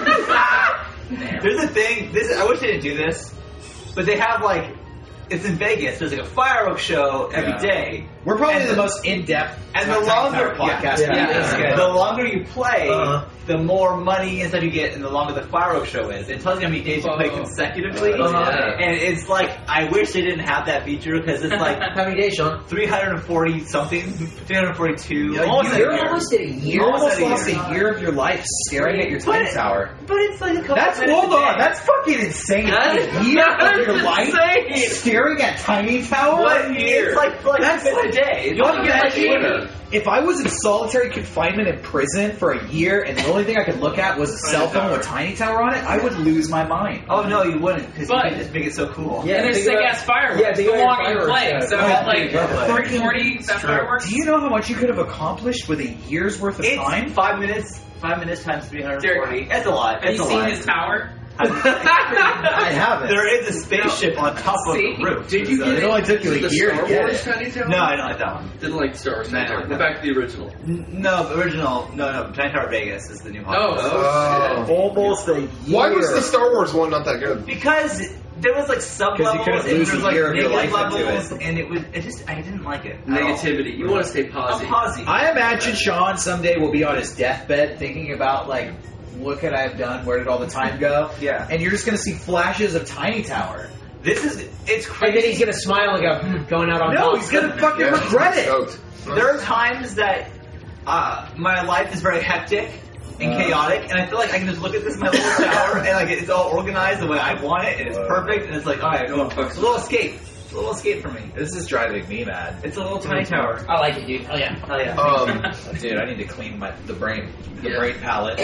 There's a thing, I wish they didn't do this, but they have like, it's in Vegas, there's like a fireworks show every day. We're probably the most in-depth and the longer podcast. The longer you play, the more money and stuff you get, and the longer the fireworks show is. It tells you how many days you play consecutively, and it's like, I wish they didn't have that feature because it's like how many days, Sean? 340 something, 342. You're almost at a year. You almost lost a year of your life staring at your Tiny Tower. But it's like a couple That's minutes hold a on. day. That's fucking insane. A year of your life staring at Tiny Tower. 1 year. It's like that's like a day. You want to get if I was in solitary confinement in prison for a year and the only thing I could look at was a cell phone with Tiny Tower on it, I would lose my mind. Oh no, you wouldn't, because you can just make it so cool. Yeah, and there's sick ass fireworks. The longer you play, so like 40 fireworks. Do you know how much you could have accomplished with a year's worth of time? 5 minutes. 5 minutes times 340. That's a lot. Have you seen his tower? I haven't. There is a spaceship on top of the roof. Did you get it? Only took you a year to get it. Tiny Tower? No, I don't like that one. Didn't like Star Wars Tiny Tower. Go back to the original. No, the original. No. Tiny Tower Vegas is the new Hogwarts. Almost a year. Why was the Star Wars one not that good? Because there was like sub Because you levels, couldn't lose and there was a year of like your negative life into levels, it. and I didn't like it. Negativity. You want to stay positive. I'm positive. I imagine Sean someday will be on his deathbed thinking about like, what could I have done? Where did all the time go? Yeah. And you're just going to see flashes of Tiny Tower. It's crazy. And then he's gonna smile and go, going out on top. No, he's going to fucking regret it. There are times that my life is very hectic and chaotic, and I feel like I can just look at this my little tower and like it's all organized the way I want it, and it's perfect, and it's like, all right, it's a little escape. It's a little escape for me. This is driving me mad. It's a little tiny tower. I like it, dude. Oh yeah. Oh yeah. Dude, I need to clean the brain palette.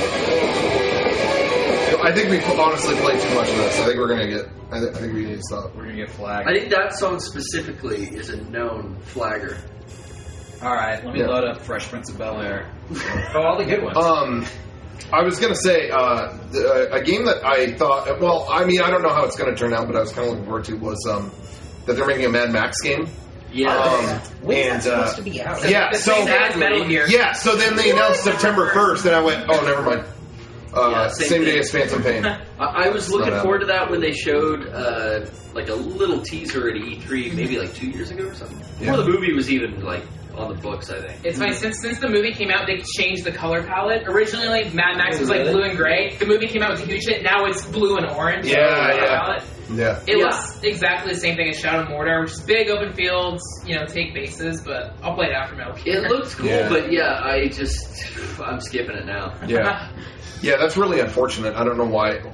I think we honestly played too much of this. I think we're gonna get. I think we need to stop. We're gonna get flagged. I think that song specifically is a known flagger. All right, let me load up Fresh Prince of Bel-Air. All the good ones. I was gonna say a game that I thought. Well, I mean, I don't know how it's gonna turn out, but I was kind of looking forward to was that they're making a Mad Max game. Yeah. When's that supposed to be out? Yeah. So Metal Gear. yeah. So then they announced September 1st, and I went, oh, never mind. Same day as Phantom Pain. I was looking forward to that when they showed like a little teaser at E3 maybe like 2 years ago or something. Before the movie was even like on the books, I think. It's funny, since the movie came out, they changed the color palette. Originally, Mad Max was like blue and gray. The movie came out with a huge hit. Now it's blue and orange. Yeah. It looks exactly the same thing as Shadow of Mordor, which is big open fields, take bases, but I'll play it after Metal Gear. It looks cool, but I'm skipping it now. Yeah. Yeah, that's really unfortunate. I don't know why.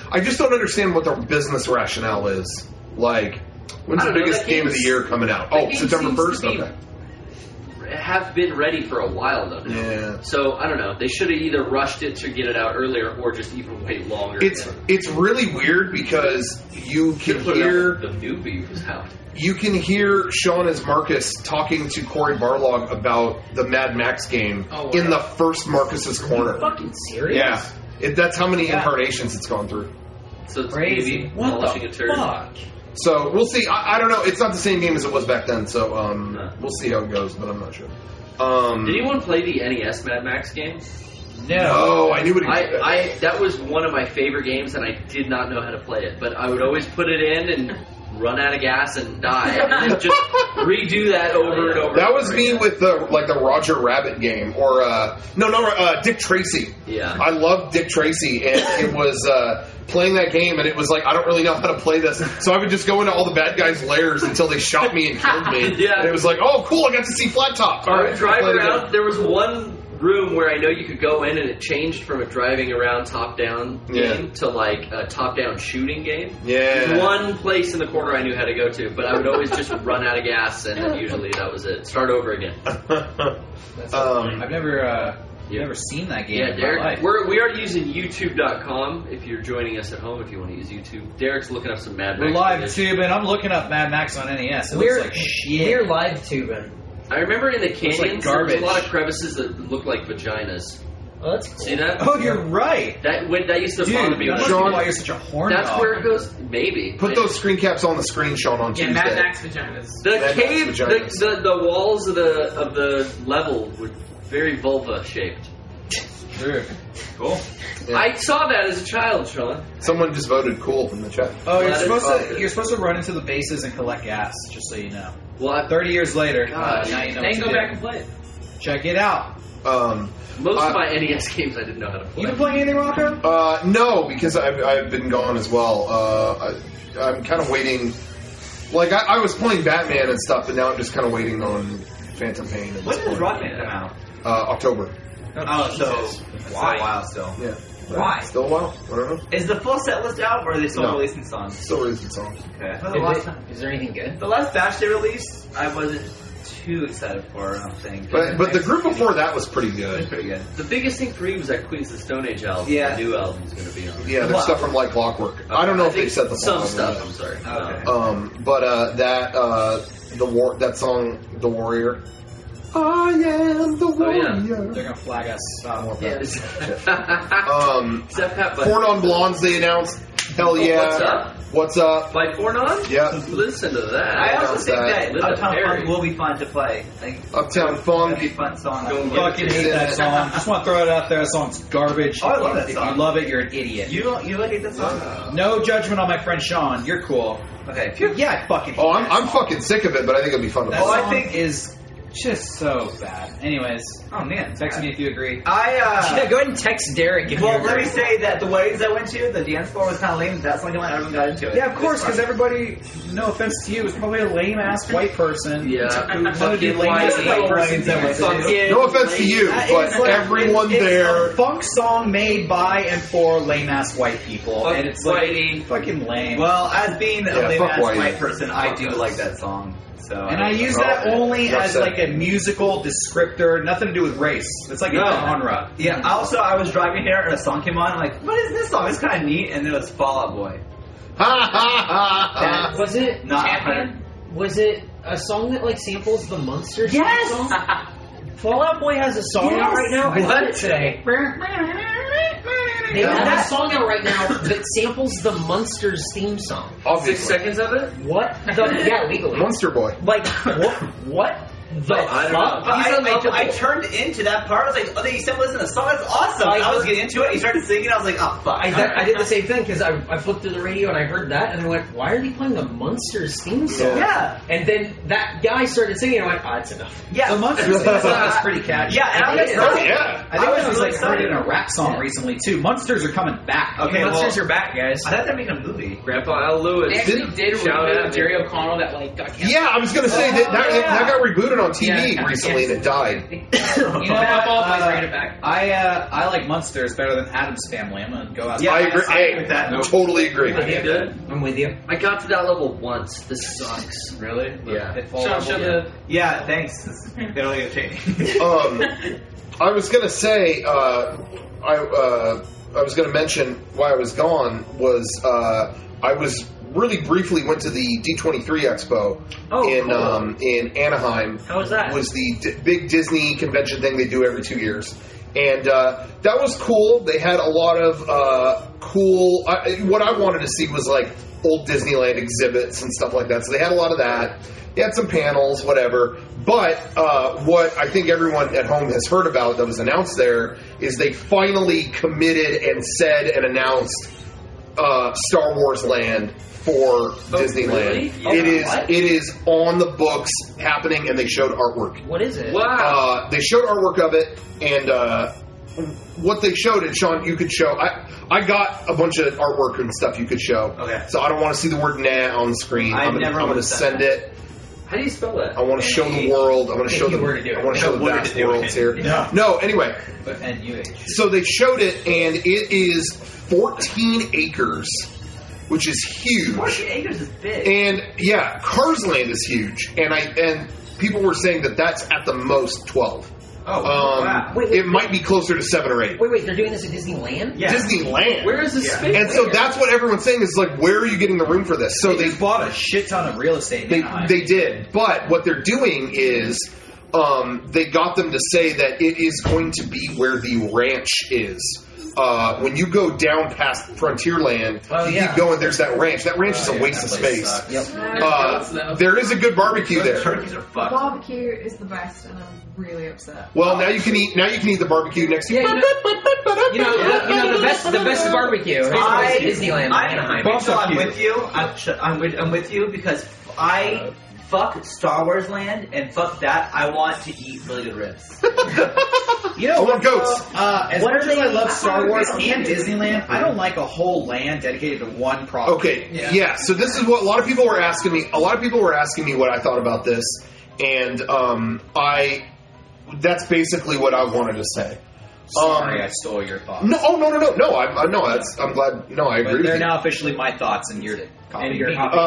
I just don't understand what their business rationale is. Like, when's the biggest game of the year coming out? Oh, September 1st? Okay. Have been ready for a while though. Yeah. So I don't know. They should have either rushed it to get it out earlier, or just even wait longer. It's really weird because you can hear the newbie was out. You can hear Sean as Marcus talking to Cory Barlog about the Mad Max game in the first Marcus's corner. Are you fucking serious? Yeah. That's how many incarnations it's gone through. So it's crazy. What the fuck? So we'll see. I don't know. It's not the same game as it was back then. So we'll see how it goes, but I'm not sure. Did anyone play the NES Mad Max game? No, I knew what it that was one of my favorite games, and I did not know how to play it. But I would always put it in and run out of gas and die, and then just redo that over and over. That was me with the Roger Rabbit game, or Dick Tracy. Yeah, I loved Dick Tracy, and it was playing that game, and it was like, I don't really know how to play this, so I would just go into all the bad guys' lairs until they shot me and killed me. Yeah, and it was like, oh, cool, I got to see Flat Top. All right, drive around. There was one room where I know you could go in, and it changed from a driving around top-down game to like a top-down shooting game. Yeah. One place in the corner I knew how to go to, but I would always just run out of gas, and then usually that was it. Start over again. I've never seen that game in my life. We are using YouTube.com if you're joining us at home, if you want to use YouTube. Derek's looking up some Mad Max. We're live tubing. I'm looking up Mad Max on NES. It looks like shit. We're live tubing. I remember in the canyons, there was garbage. a lot of crevices that looked like vaginas. Oh, that's cool. See that? Oh, you're right. That used to bother me. That must be why you're such a horn That's dog. where it goes. Maybe. Put those screen caps on the screen, Sean, on Tuesday. Mad Max vaginas. The Mad cave, Max vaginas. the walls of the level were very vulva shaped. Sure. Cool. Yeah. I saw that as a child, Sean. Someone just voted cool in the chat. Oh, you're supposed to run into the bases and collect gas, just so you know. Well, 30 years later, now you know. Then go back and play it. Check it out. Most of my NES games I didn't know how to play. You been playing anything, Rocco? No, because I've been gone as well. I'm kind of waiting. Like, I was playing Batman and stuff, but now I'm just kind of waiting on Phantom Pain. When does Rockman come out? October. Oh, so it's a while still. Yeah. Why? Still a while? I don't know. Is the full set list out, or are they still releasing songs? Still releasing songs. Okay. Is there anything good? The last batch they released, I wasn't too excited for, I don't think. But the group before that was pretty good. It's pretty good. The biggest thing for me was that Queens of the Stone Age album. Yeah. The new album's going to be on. Yeah, there's stuff from Like Clockwork. I don't know if they said the some full stuff. album I'm sorry. Okay. But that song, The Warrior. I am the warrior. They're gonna flag us. Four Non Blondes they announced. Hell yeah! What's up? By Four Non? Yeah. Listen to that. I also think that Linda Uptown Perry. Funk will be fun to play. Like, Uptown Funk. That'd be a fun song. Don't Fucking hate that song. Just want to throw it out there. That song's garbage. Oh, I love that If song. you love it, you're an idiot. You hate that song? No judgment on my friend Sean. You're cool. Okay. Yeah, I fucking hate Oh, that I'm song. fucking sick of it, but I think it'll be fun to That play. song I think is just so bad. Anyways, Oh man, text me if you agree. Yeah, go ahead and text Derek if Well, you let agree. me say that the weddings I went to, the dance floor was kind of lame. That's when everyone got into it. Yeah, of course, because everybody, no offense to you, is probably a lame ass white person. Yeah. Who wanted to do lame ass white person things. No offense to you, but everyone there. It's a funk song made by and for lame ass white people, and it's like fucking lame. Well, as being a lame fuck ass white. white person, I do like that song. So, and I use that only as like a musical descriptor, nothing to do with race. It's like a genre. Yeah. Also, I was driving here and a song came on. I'm like, what is this song? It's kind of neat, and it was Fall Out Boy. That, was it Not Champion? Was it a song that like samples the Munsters? Yes! Song? Fall Out Boy has a song out right now. I heard it today. They have a song out right now that samples the Munsters theme song. 6 seconds of it? What? Yeah, legally. Monster Boy. Like what? The I don't know. fuck? I turned into that part. I was like, oh, they said listen to the song. That's awesome. I was getting into it. He started singing. I was like, oh, fuck. I did the same thing because I flipped through the radio and I heard that and I went, why are they playing the Munsters theme song? Yeah. And then that guy started singing and I went, oh, that's enough. Yeah. The Munsters theme song is pretty catchy. Yeah, and I was I think I was like excited. heard it in a rap song recently too. Munsters are coming back. Okay, Munsters are back, guys. I thought they're making a movie. Grandpa Al Lewis. They actually did Shout reboot out. Jerry O'Connell that like got canceled. Yeah, I was gonna say that got rebooted. it on TV recently and it died. You know what? I like Munsters better than Addams Family. I'm gonna go out. Yeah, I agree. With that. Totally agree. I'm with you. I got to that level once. This sucks. Really? Yeah, thanks. They don't get changed. I was gonna say, I was gonna mention why I was gone was I was really briefly went to the D23 Expo in Anaheim. How was that? It was the big Disney convention thing they do every 2 years. And that was cool. They had a lot of cool... what I wanted to see was like old Disneyland exhibits and stuff like that. So they had a lot of that. They had some panels, whatever. But what I think everyone at home has heard about that was announced there is they finally committed and said and announced Star Wars Land for Disneyland. Really? It is on the books happening, and they showed artwork. What is it? Wow. They showed artwork of it, and what they showed, and Sean, you could show. I got a bunch of artwork and stuff you could show. Okay. So I don't want to see the word "nah" on the screen. I'm going to send it. How do you spell that? I want to show the world. I want to show the vast worlds here. No, anyway. So they showed it, and it is 14 acres, which is huge. 14 acres is big. And yeah, Cars Land is huge, and people were saying that that's at the most 12. Oh, wow. It might be closer to 7 or 8. Wait, they're doing this at Disneyland? Yeah. Disneyland. Where is this space? And so that's what everyone's saying is like, where are you getting the room for this? So they bought a shit ton of real estate. They did, but what they're doing is they got them to say that it is going to be where the ranch is. When you go down past Frontierland, you keep going, there's that ranch. That ranch is a waste of space. There is a good barbecue there. Turkeys are fucked. The barbecue is the best, and I'm really upset. Well, now you can eat the barbecue next to you. You know the best barbecue is Disneyland. I'm with you. I'm with you because I fuck Star Wars Land and fuck that. I want to eat really good ribs. You know, I want goats. As much as I love Star Wars and Disneyland, I don't like a whole land dedicated to one property. Okay, yeah. So this is what a lot of people were asking me. A lot of people were asking me what I thought about this, and that's basically what I wanted to say. Sorry, I stole your thoughts. No. I'm glad. No, I agree. But they're with you. now officially my thoughts, and you're copying.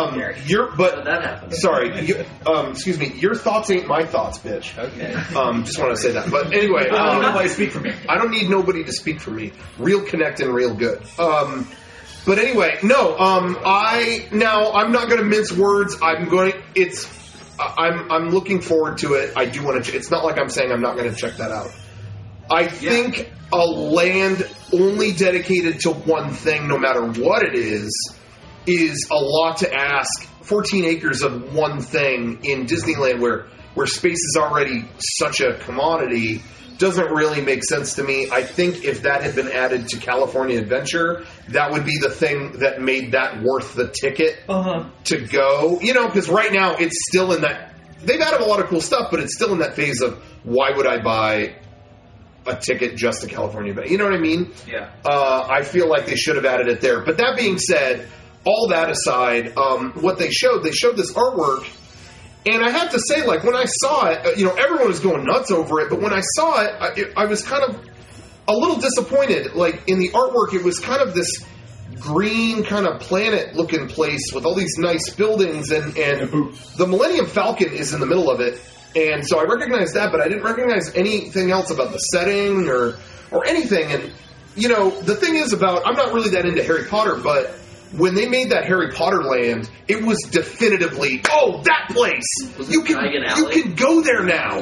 Excuse me. Your thoughts ain't my thoughts, bitch. Okay. Just want to say that. But anyway, I don't need nobody to speak for me. I don't need nobody to speak for me. Real connect and real good. But anyway, no. I'm not going to mince words. I'm looking forward to it. I do want to. It's not like I'm saying I'm not going to check that out. I think a land only dedicated to one thing, no matter what it is a lot to ask. 14 acres of one thing in Disneyland where space is already such a commodity doesn't really make sense to me. I think if that had been added to California Adventure, that would be the thing that made that worth the ticket to go. You know, because right now it's still in that... They've added a lot of cool stuff, but it's still in that phase of why would I buy a ticket just to California Adventure? You know what I mean? Yeah. I feel like they should have added it there. But that being said, all that aside, what they showed this artwork, and I have to say, like, when I saw it, everyone was going nuts over it, but when I saw it, I was kind of a little disappointed. Like, in the artwork, it was kind of this green kind of planet-looking place with all these nice buildings, and the Millennium Falcon is in the middle of it. And so I recognized that, but I didn't recognize anything else about the setting or anything. And, the thing is I'm not really that into Harry Potter, but when they made that Harry Potter land, it was definitively, that place! You can go there now,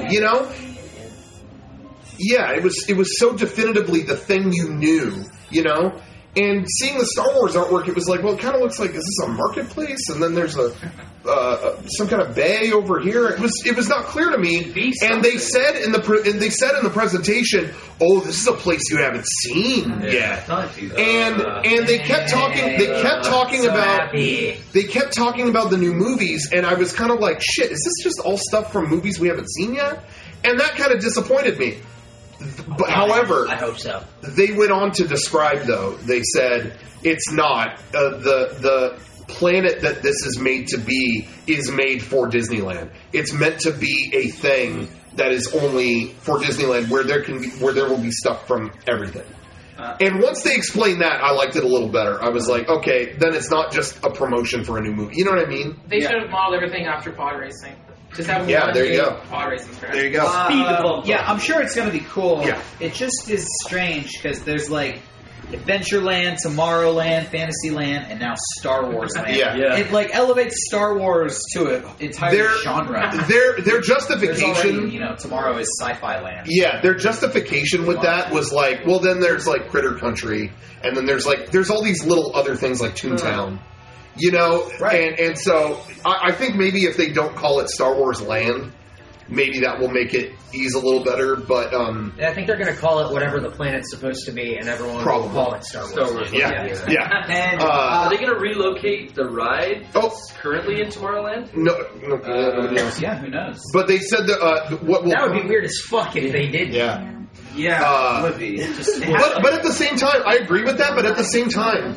Yeah, it was so definitively the thing you knew, And seeing the Star Wars artwork, it was like, well, it kind of looks like, is this a marketplace? And then there's some kind of bay over here. It was not clear to me. And they said in the presentation, this is a place you haven't seen yet. And they kept talking. They kept talking about the new movies, and I was kind of like, shit, is this just all stuff from movies we haven't seen yet? And that kind of disappointed me. But however, I hope so. They went on to describe, though. They said it's not. The planet that this is made to be is made for Disneyland. It's meant to be a thing that is only for Disneyland, where there will be stuff from everything. And once they explained that, I liked it a little better. I was like, okay, then it's not just a promotion for a new movie. You know what I mean? They should have modeled everything after pod racing. Just have one there you go. pod racing track. There you go. Yeah, I'm sure it's going to be cool. Yeah. It just is strange because there's like Adventureland, Tomorrowland, Fantasyland, and now Star Wars Land. Yeah. It like elevates Star Wars to an entire genre. Their justification, already, tomorrow is Sci-Fi Land. Yeah, their justification with that was like, well, then there's like Critter Country, and then there's all these little other things like Toontown, right? And so I think maybe if they don't call it Star Wars Land, maybe that will make it ease a little better, but I think they're going to call it whatever the planet's supposed to be, and everyone will call it Star Wars. Yeah. And are they going to relocate the ride that's currently in Tomorrowland? No. Yeah, who knows? But they said that that would be weird as fuck if they did. Yeah. Yeah, it would be. But at the same time, I agree with that. But at the same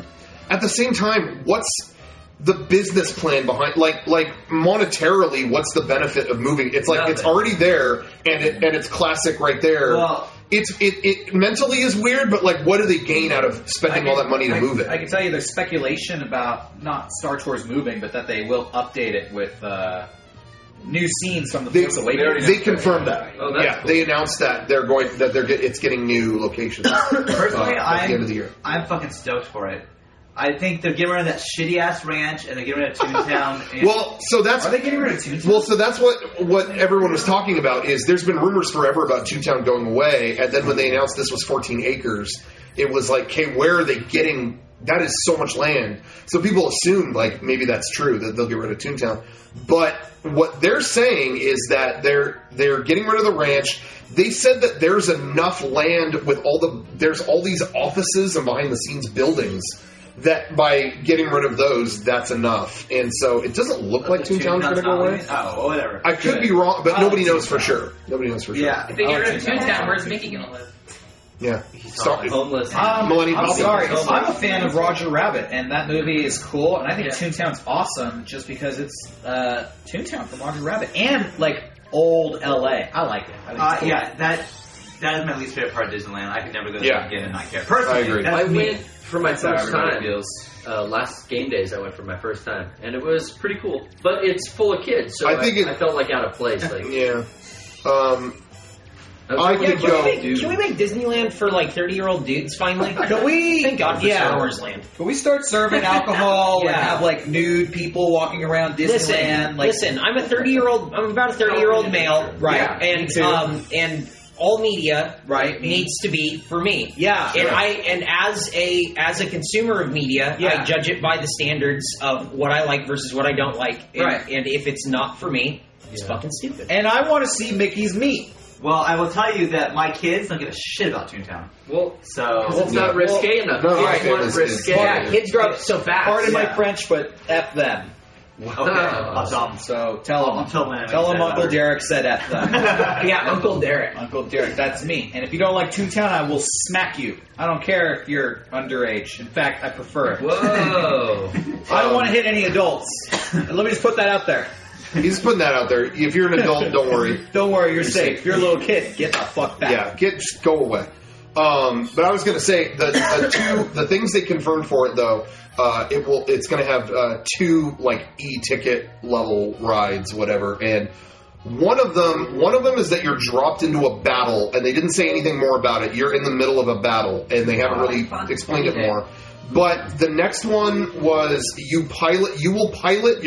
time, what's the business plan behind, like monetarily, what's the benefit of moving? It's like it's already there, and it's classic right there. Well, it mentally is weird, but like, what do they gain out of spending all that money to move it? I can tell you, there's speculation about not Star Tours moving, but that they will update it with new scenes from the Force Awakens. They confirmed that. Oh, that's cool. They announced that it's getting new locations. Personally, at the end of the year. I'm fucking stoked for it. I think they're getting rid of that shitty ass ranch, and they're getting rid of Toontown. Are they getting rid of Toontown? Well, so that's what everyone was talking about. Is there's been rumors forever about Toontown going away, and then when they announced this was 14 acres, it was like, okay, where are they getting? That is so much land. So people assumed like maybe that's true that they'll get rid of Toontown, but what they're saying is that they're getting rid of the ranch. They said that there's enough land with there's all these offices and behind the scenes buildings, that by getting rid of those, that's enough. And so it doesn't look like Toontown's going to go away. Oh, whatever. I could be wrong, but nobody knows for sure. Yeah. If they get rid of Toontown, where's Mickey going to live? Yeah. Homeless. I'm sorry. I'm a fan of Roger Rabbit, and that movie is cool, and I think Toontown's awesome just because it's Toontown from Roger Rabbit. And, like, old L.A. I like it. Cool. Yeah, that is my least favorite part of Disneyland. I could never go there again and not care. Personally, I agree. I went for my first time. Last game days, I went for my first time, and it was pretty cool. But it's full of kids, so I felt like out of place. Like, yeah. I could go. Can we make Disneyland for like 30-year-old dudes finally? Can we? Thank God for Star Wars Land. Can we start serving alcohol and have like nude people walking around Disneyland? Listen, I'm about a 30-year-old male, right? Yeah, and all media needs to be for me. Yeah. And as a consumer of media, I judge it by the standards of what I like versus what I don't like. And if it's not for me, it's fucking stupid. And I want to see Mickey's meat. Well, I will tell you that my kids don't give a shit about Toontown. Well, so it's not risque enough. No, risque. Yeah, kids grow up so fast. Pardon my French, but F them. Okay, I'll tell them. So tell them. Tell them Uncle Derek said F them. Yeah, Uncle Derek. Uncle Derek, that's me. And if you don't like Toontown, I will smack you. I don't care if you're underage. In fact, I prefer it. Whoa. I don't want to hit any adults. Let me just put that out there. He's putting that out there. If you're an adult, don't worry. Don't worry, you're safe. If you're a little kid, get the fuck back. Yeah, just go away. But I was going to say the things they confirmed for it though. It's going to have 2 like e-ticket level rides, whatever, and one of them is that you're dropped into a battle, and they didn't say anything more about it. You're in the middle of a battle, and they haven't really explained it more. But the next one was you will pilot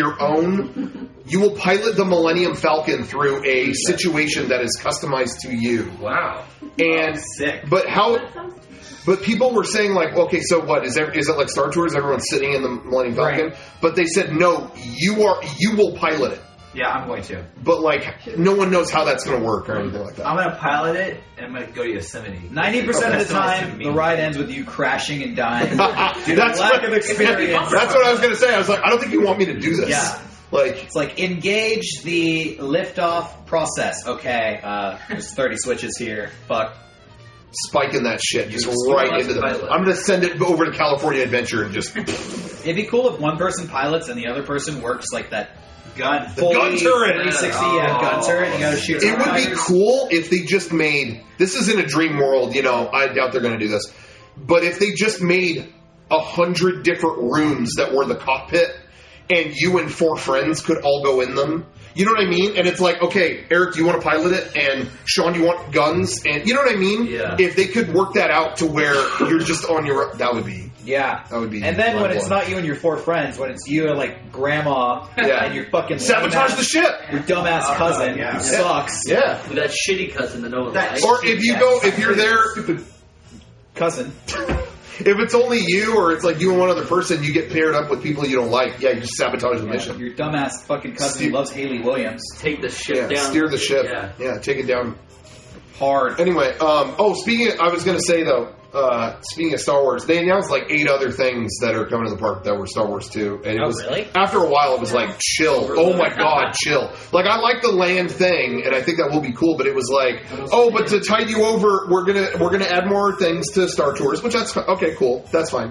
the Millennium Falcon through a situation that is customized to you. Wow. And sick. But people were saying like, okay, so what is it like Star Tours? Everyone's sitting in the Millennium Falcon, but they said no, you will pilot it. Yeah, I'm going to. But like, no one knows how that's going to work or anything like that. I'm going to pilot it, and I'm going to go to Yosemite. 90% of the time, the ride ends with you crashing and dying. That's lack of experience. That's what I was going to say. I was like, I don't think you want me to do this. Yeah. It's like engage the liftoff process. Okay, there's 30 switches here. Fuck. spiking that shit just right into the. I'm going to send it over to California Adventure and just. It'd be cool if one person pilots and the other person works like that. Gun turret, 360, gun turret. You gotta shoot. It would be cool if they just made. This is in a dream world, I doubt they're going to do this, but if they just made 100 different rooms that were the cockpit, and you and 4 friends could all go in them. You know what I mean? And it's like, okay, Eric, do you want to pilot it? And Sean, do you want guns? And you know what I mean? Yeah. If they could work that out to where you're just on your, that would be. Yeah. That would be. And then when it's not you and your 4 friends, when it's you and like grandma and your fucking sabotage the ship, your dumbass cousin who sucks. Yeah. With that shitty cousin that no one likes. Or if you're there, stupid cousin. If it's only you, or it's like you and one other person, you get paired up with people you don't like. Yeah, you just sabotage the mission. Your dumbass fucking cousin who loves Haley Williams. Take the ship down. Steer the ship. Yeah, take it down hard. Anyway, I was going to say though, speaking of Star Wars, they announced like 8 other things that are coming to the park that were Star Wars too. And it was really? After a while, it was like chill. Oh my god, chill. Like I like the land thing, and I think that will be cool. But it was like, but to tide you over, we're gonna add more things to Star Tours, which that's okay, cool, that's fine.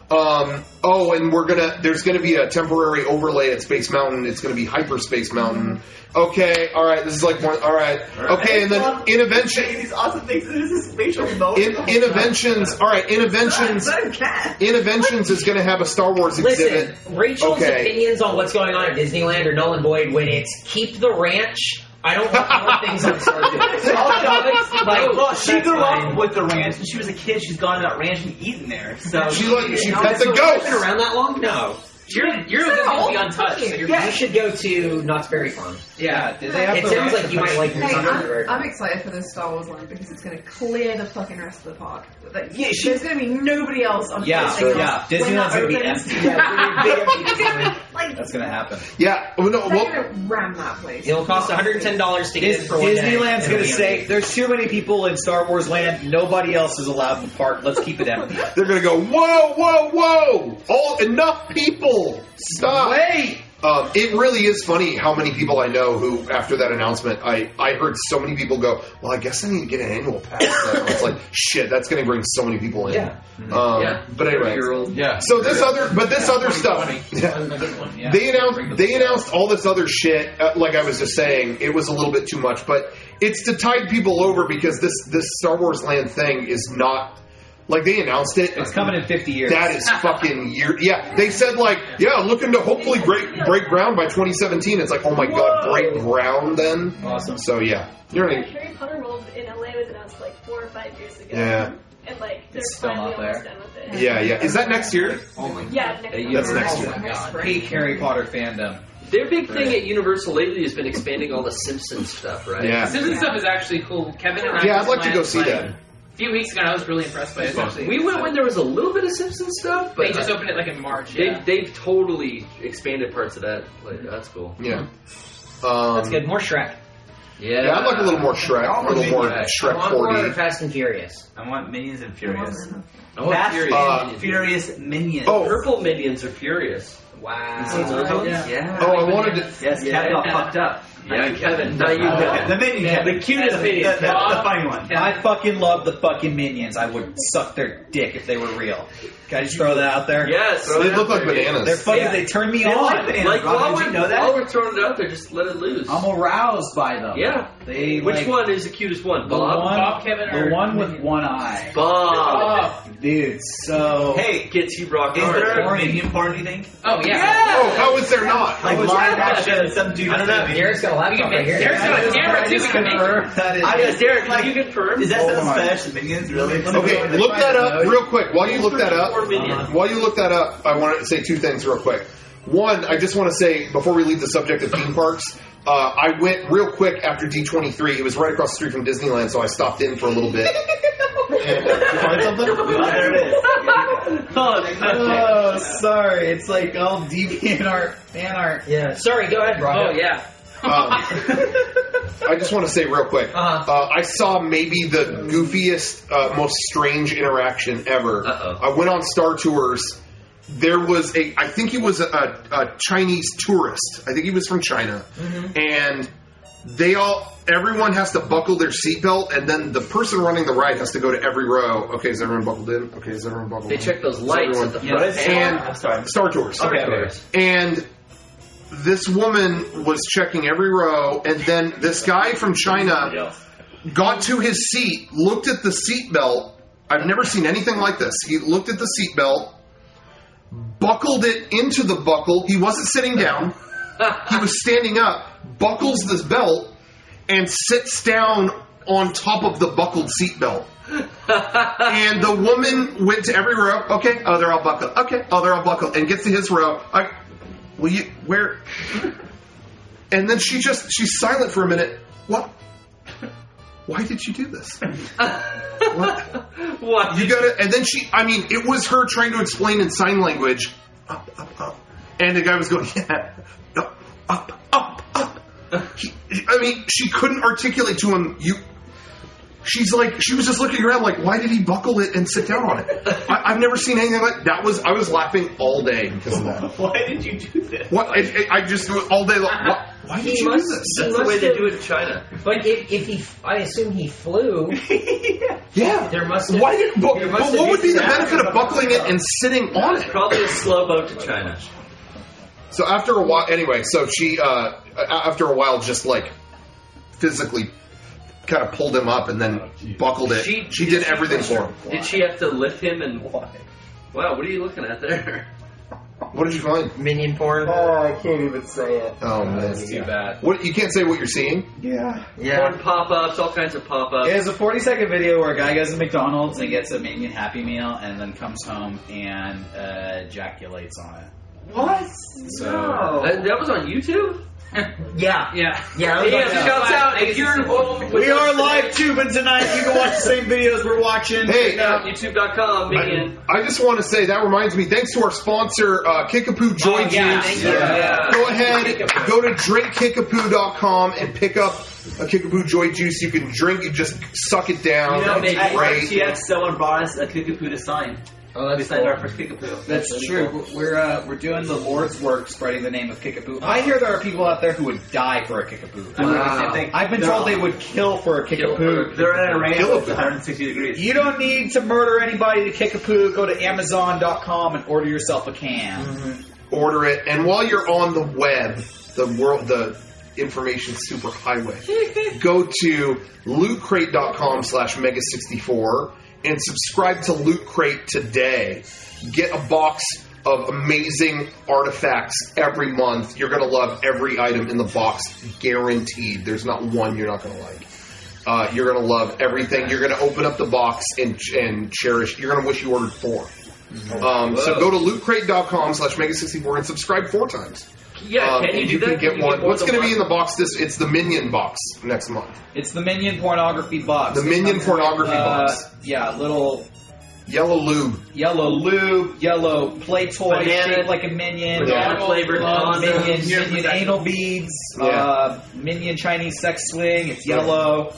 And there's gonna be a temporary overlay at Space Mountain. It's gonna be Hyperspace Mountain. Okay, all right. This is like one. All right. Okay, and then Intervention. These awesome things. This is spatial mode. Interventions. All right, Interventions. Interventions is going to have a Star Wars exhibit. Listen, Rachel's opinions on what's going on at Disneyland are null and void when it's keep the ranch. I don't want more things on Star Tours. She grew up with the ranch. When she was a kid, she's gone to that ranch and eaten there. So she pet the ghost. Been around that long? No. You're going to be untouched. So You should go to Knott's Berry Farm. Yeah, did they have it sounds like you might like this. I'm excited for this Star Wars line because it's going to clear the fucking rest of the park. There's going to be nobody else on Disneyland's going to be empty. That's going to happen. Yeah. They're going to ram that place. It'll cost $110 to get in for one day. Disneyland's going to say, there's too many people in Star Wars land, nobody else is allowed in the park, let's keep it empty. They're going to go, whoa! Enough people! Stop! Wait! It really is funny how many people I know who, after that announcement, I heard so many people go, well, I guess I need to get an annual pass now. It's like, shit, that's going to bring so many people in. Yeah. But anyway. So this other stuff. They announced all this other shit, like I was just saying, it was a little bit too much, but it's to tide people over because this Star Wars Land thing is not. Like, they announced it. It's coming in 50 years. That is fucking year. Yeah, they said, looking to hopefully break ground by 2017. It's like, oh my god, break ground then? Awesome. So, yeah. You're right. Harry Potter World in LA was announced like 4 or 5 years ago. Yeah. And, they're still finally not almost there. done with it. Yeah. Is that next year? Oh my god. Yeah, That's next year. Oh my god. Peak Harry Potter fandom. Their big thing at Universal lately has been expanding all the Simpsons stuff, right? Yeah. The Simpsons stuff is actually cool. Kevin and I. Yeah, I'd like to go see that. A few weeks ago, I was really impressed by it. Actually. We went when there was a little bit of Simpsons stuff, but they just opened it like in March. They've totally expanded parts of that. Like, that's cool. Yeah. That's good. More Shrek. Yeah, I'd like a little more Shrek. A little more Shrek 4D. I want more Fast and Furious. I want Minions and Furious. I want Furious Minions. Oh, Purple Minions are furious. Wow. Yeah. Oh, I wanted to. Yes, Kevin got fucked up. Yeah, Kevin. Now you know. The Minions. The cutest Minions. The funny one. I fucking love the fucking Minions. I would suck their dick if they were real. Can I just throw that out there? Yes. They look like bananas. They're fucking. They turn me on. Like, while we're throwing it out there, just let it loose. I'm aroused by them. Yeah. Which one is the cutest one? Bob, Kevin, the one with one eye. Bob. Dude, so... Hey, gets you rock hard. Is there a Minion porn, do you think? Oh, yeah. Oh, how is there not? Like live action, some dude. I don't know. Derek's got a laptop right here. Derek's got a camera, too. We can confirm that is... Derek, can you confirm? Is that some special Minions, really? Okay, look that up real quick. While you look that up, I want to say 2 things real quick. One, I just want to say, before we leave the subject of theme parks, I went real quick after D23. It was right across the street from Disneyland, so I stopped in for a little bit. And, you find something? There it is. Oh, sorry. It's like all DeviantArt fan art. Yeah. Sorry, go ahead, Rob. Oh, yeah. I just want to say real quick. I saw maybe the goofiest, most strange interaction ever. I went on Star Tours. There was I think he was a Chinese tourist. I think he was from China. Mm-hmm. And everyone has to buckle their seatbelt, and then the person running the ride has to go to every row. Okay, is everyone buckled in? Okay, is everyone buckled in? They check those lights at the front. Star Tours. Star Tours. And this woman was checking every row, and then this guy from China got to his seat, looked at the seatbelt. I've never seen anything like this. He looked at the seatbelt, buckled it into the buckle. He wasn't sitting down. He was standing up, buckles this belt, and sits down on top of the buckled seatbelt. And the woman went to every row. Okay, oh, they're all buckled. Okay, oh, they're all buckled. And gets to his row. Where? And then she's silent for a minute. What? Why did you do this? What? You gotta, and then it was her trying to explain in sign language, up, up, up. And the guy was going, yeah, up, up, up. She couldn't articulate to him, she was just looking around like, why did he buckle it and sit down on it? I've never seen anything like that. I was laughing all day because of that. Why did you do this? What? I just do it all day long. Why did you do this? That's the way they do it in China. But I assume he flew. Yeah. There must have. What would be the benefit of buckling it and sitting on it? Probably a slow boat to China. So after a while, anyway, she after a while just physically kind of pulled him up and then buckled it. She did everything for him. Did she have to lift him and... Wow, what are you looking at there? What did you find? Minion porn. Oh, I can't even say it. Oh, man. That's too bad. What, you can't say what you're seeing? Yeah. Porn pop-ups, all kinds of pop-ups. There's a 40-second video where a guy goes to McDonald's and gets a Minion Happy Meal and then comes home and ejaculates on it. What? So, No. That was on YouTube? Yeah. Shouts out if you're involved with we are live tubing tonight. You can watch the same videos we're watching. Hey, YouTube.com, Minion. I just want to say, that reminds me, thanks to our sponsor, Kickapoo Joy Juice. Go ahead, go to drinkkickapoo.com and pick up a Kickapoo Joy Juice. You can drink it, just suck it down. At RTX, someone brought us a Kickapoo to sign. Oh, we signed our first Kickapoo. That's really true. Cool. We're doing the Lord's work, spreading the name of Kickapoo. I hear there are people out there who would die for a Kickapoo. Wow. I've been told they would kill for a Kickapoo. They're at a range of 160 degrees. You don't need to murder anybody to Kickapoo. Go to Amazon.com and order yourself a can. Mm-hmm. Order it, and while you're on the web, the information superhighway, go to lootcrate.com/mega64 and subscribe to Loot Crate today. Get a box of amazing artifacts every month. You're going to love every item in the box, guaranteed. There's not one you're not going to like. You're going to love everything. You're going to open up the box and cherish. You're going to wish you ordered 4. So go to lootcrate.com/mega64 and subscribe 4 times. Yeah, can you do that? Can get one. What's going to be in the box? It's the Minion box next month. It's the Minion pornography box. The Minion pornography box. Yeah, little yellow lube, yellow play toy shaped like a Minion, banana flavored Minion anal beads, Minion Chinese sex swing. It's yellow.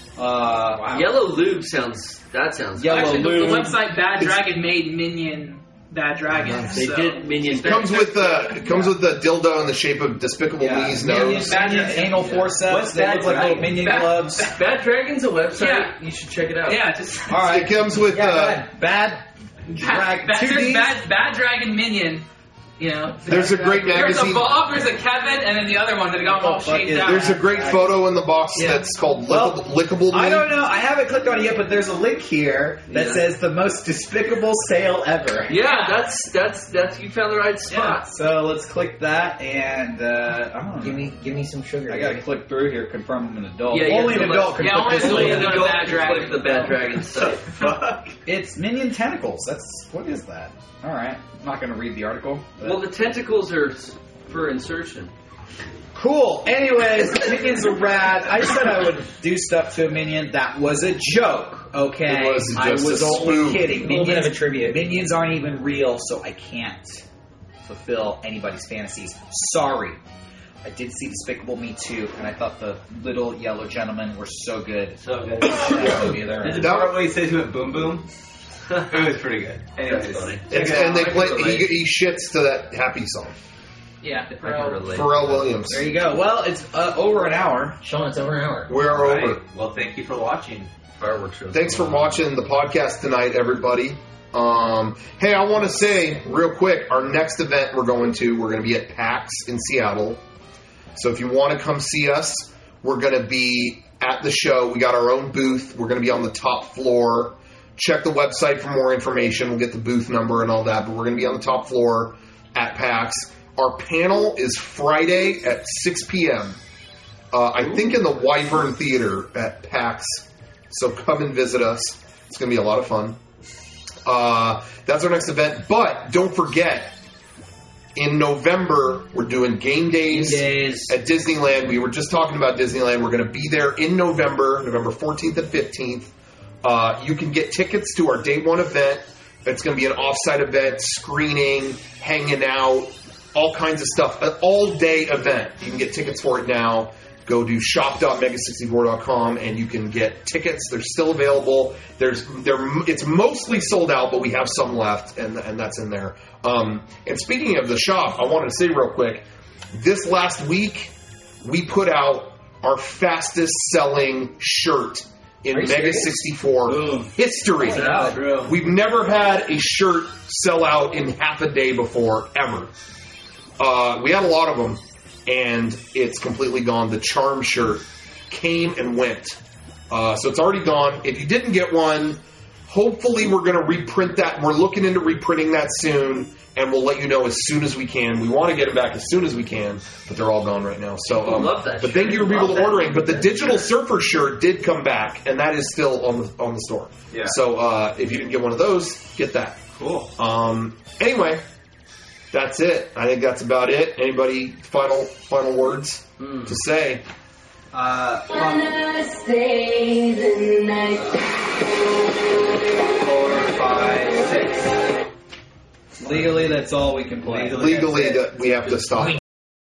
Wow. Yellow lube sounds yellow. Actually, lube. The website Bad Dragon made Minion Bad Dragon. They did Minion. It comes with the dildo in the shape of Despicable Me's nose. Minion anal forceps. They look like little Minion gloves. Bad Dragon's a website. Yeah. You should check it out. Yeah, all right. It comes with Bad Dragon. Bad Dragon Minion. You know, there's a great magazine. There's a Bob, there's a Kevin, and then the other one that got all shaped out. There's a great photo in the box that's called Lickable Me. I don't know. I haven't clicked on it yet, but there's a link here that says the most despicable sale ever. Yeah, that's you found the right spot. Yeah. So let's click that, and I don't know. Give me some sugar. I gotta click through here, confirm I'm an adult. Yeah, only an adult can click this. Only an adult can click the Bad Dragon site. Fuck. It's Minion tentacles. What is that? All right. I'm not going to read the article. Well, the tentacles are for insertion. Cool. Anyways, Minions are rad. I said I would do stuff to a Minion. That was a joke, okay? I was only kidding. A little bit of a tribute. Minions aren't even real, so I can't fulfill anybody's fantasies. Sorry. I did see Despicable Me 2, and I thought the little yellow gentlemen were so good. So good. Did the part where he says he went boom boom? It was pretty good. Anyways, funny. And they play. He shits to that happy song. Yeah, Pharrell Williams. There you go. Well, it's over an hour. Sean, it's over an hour. We're over. Well, thank you for watching. Fireworks show. Thanks for watching the podcast tonight, everybody. Hey, I want to say real quick, our next event we're going to be at PAX in Seattle. So if you want to come see us, we're going to be at the show. We got our own booth. We're going to be on the top floor. Check the website for more information. We'll get the booth number and all that, but we're going to be on the top floor at PAX. Our panel is Friday at 6 p.m. I think in the Wyvern Theater at PAX. So come and visit us. It's going to be a lot of fun. That's our next event. But don't forget, in November, we're doing game days at Disneyland. We were just talking about Disneyland. We're going to be there in November 14th and 15th. You can get tickets to our day one event. It's going to be an off-site event, screening, hanging out, all kinds of stuff. An all-day event. You can get tickets for it now. Go to shop.mega64.com and you can get tickets. They're still available. It's mostly sold out, but we have some left, and that's in there. And speaking of the shop, I wanted to say real quick, this last week, we put out our fastest selling shirt in Mega 64 history. We've never had a shirt sell out in half a day before, ever. We had a lot of them, and it's completely gone. The Charm shirt came and went. So it's already gone. If you didn't get one, hopefully we're going to reprint that. We're looking into reprinting that soon, and we'll let you know as soon as we can. We want to get them back as soon as we can, but they're all gone right now. So, I love that. But thank you for people ordering. But the Digital Surfer shirt did come back, and that is still on the store. Yeah. So if you didn't get one of those, get that. Cool. Anyway, that's it. I think that's about it. Anybody final words to say? Gonna stay the night. 4, 5, 6. Legally, that's all we can play. Legally, we have to stop.